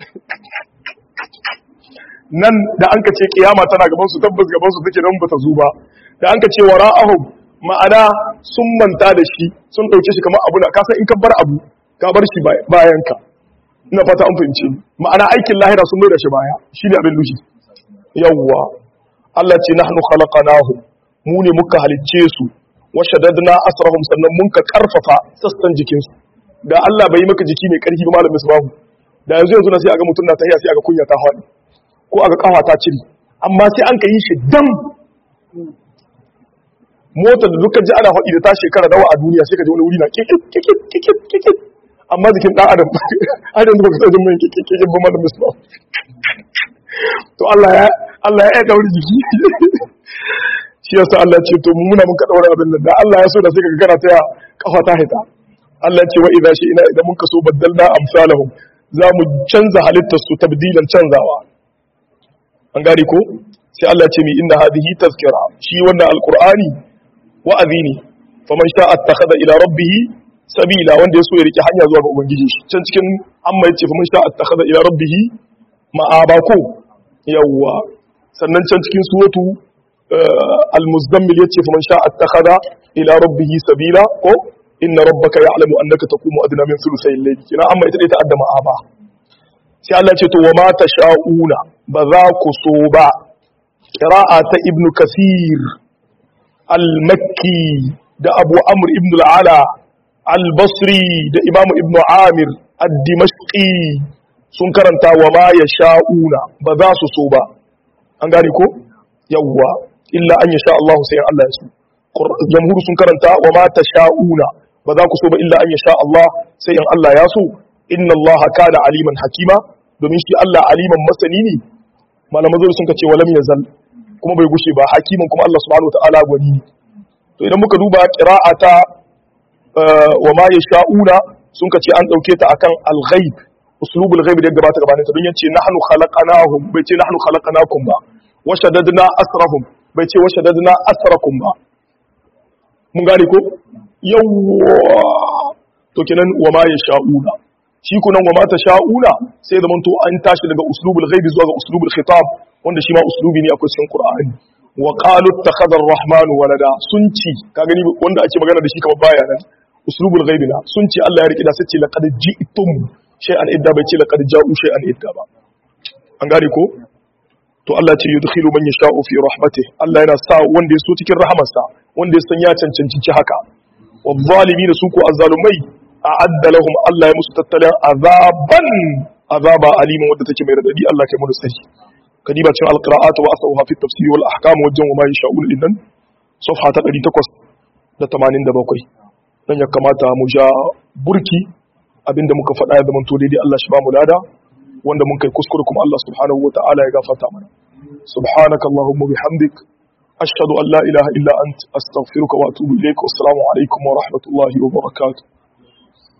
nan da an kace kiyama tana gaban su tabbas gaban su take nan bata zo ba da an kace wara'ahum ma'ana sun manta da shi sun dauke shi kamar abu na kasan in ka bar abu ka bar shi bayan ka ina fata an fahimce ma'ana aikin lahira sun mai da shi baya shine abin lushi yawwa Allah ce nahnu khalaqnahum mu ne muka halicce su wa shaddadna asrahum sannan mun ka karfafa sassan jikin su da Allah bai maka jiki mai karfi ba malamin subahu da yanzu na sai aga mutun na tahiya sai aga kunya ta hadi ko aga kafa ta ciri amma sai an ka yi shi dam motar da dukkan ji ana faɗi da ta shekara nawa a duniya sai ka ji wani wuri na kikit amma jikin ɗan adam har yanzu ba ka san mai kikit ba ma da musulman to Allah ya dauri jiki shi yasa Allah ce to muna mun ka daura abin nan da Allah ya so da sai ka gara ta ya kafa ta hita Allah ce wa idza ina idan mun ka so baddalna amsalahum za mu canza halittar su tabdilan canzawa an gane ko sai Allah ce mi inna hadhihi tazkira shi wannan alqur'ani wa'azi ne faman sha'a attakhadha ila rabbih sabila wanda yaso ya rike hanya zuwa ga ubangiji shi can cikin amma yace faman sha'a attakhadha ila rabbih ma'aba ko yawwa sannan can cikin suratu al-muzammil yace faman sha'a attakhadha ila rabbih sabila ko inna rabbaka ya'lamu annaka taqumu adna min thuluthay al-layl kina amma ita dai ta addama aba sai Allah ce to wa ma tasha'una ba za ku so ba qira'a ta ibnu kasir al-makki da abu amr ibn al-ala al-basri da imamu ibn amir ad-dimashqi sun karanta wa ma yasha'una ba za su so ba an gane ko yawwa illa an yasha Allah sai Allah ya so jamhur sun karanta wa ma tasha'una ba za ku so ba illa an yasha Allah sai in Allah ya so inna Allah kana aliman hakima domin shi Allah aliman masani ne malaman zai sun kace walam yazal kuma bai gushe ba hakimin kuma Allah subhanahu wataala gwani ne to idan muka duba qira'ata wa ma yasha'una sun kace an dauke ta akan al-ghaib uslubul ghaib da gabata gabanin ta don yace nahnu khalaqnahum bai ce nahnu khalaqnakum ba wa shaddadna asrahum bai ce wa shaddadna asrakum ba mun gane ko yawwa to kenan wa ma yasha'una shi kunan wa ma tasha'una sai zaman to an tashi daga uslubul ghaib zuwa ga uslubul khitab wanda shi ma uslubi ne akwai cikin Qur'ani wa qalu ittakhadha ar-rahmanu walada sun ci ka gani wanda ake magana da shi kamar baya nan uslubul ghaib na sun ci Allah ya riki da sace laqad ji'tum shay'an idda bai ce laqad ja'u shay'an idda ba an gane ko to Allah ce yudkhilu man yasha'u fi rahmatihi Allah yana sa wanda ya so cikin rahamarsa wanda ya san ya cancanci haka wa zalimin su ko azzalumai a'adda lahum Allah ya musu tattalin azaba aliman wadda take mai radadi Allah kai mu tsari kadiba cin alqira'at wa asawha fi tafsir wal ahkam wajen wa ma yasha'ul innan safha ta 887 dan ya kamata mu ja burki abinda muka faɗa ya zama to daidai Allah shi ba mu lada wanda mun kai kuskure kuma Allah subhanahu wataala ya gafarta mana subhanakallahumma bihamdik ashhadu an la ilaha illa ant astaghfiruka wa atubu ilaik assalamu alaikum wa rahmatullahi wa barakatuh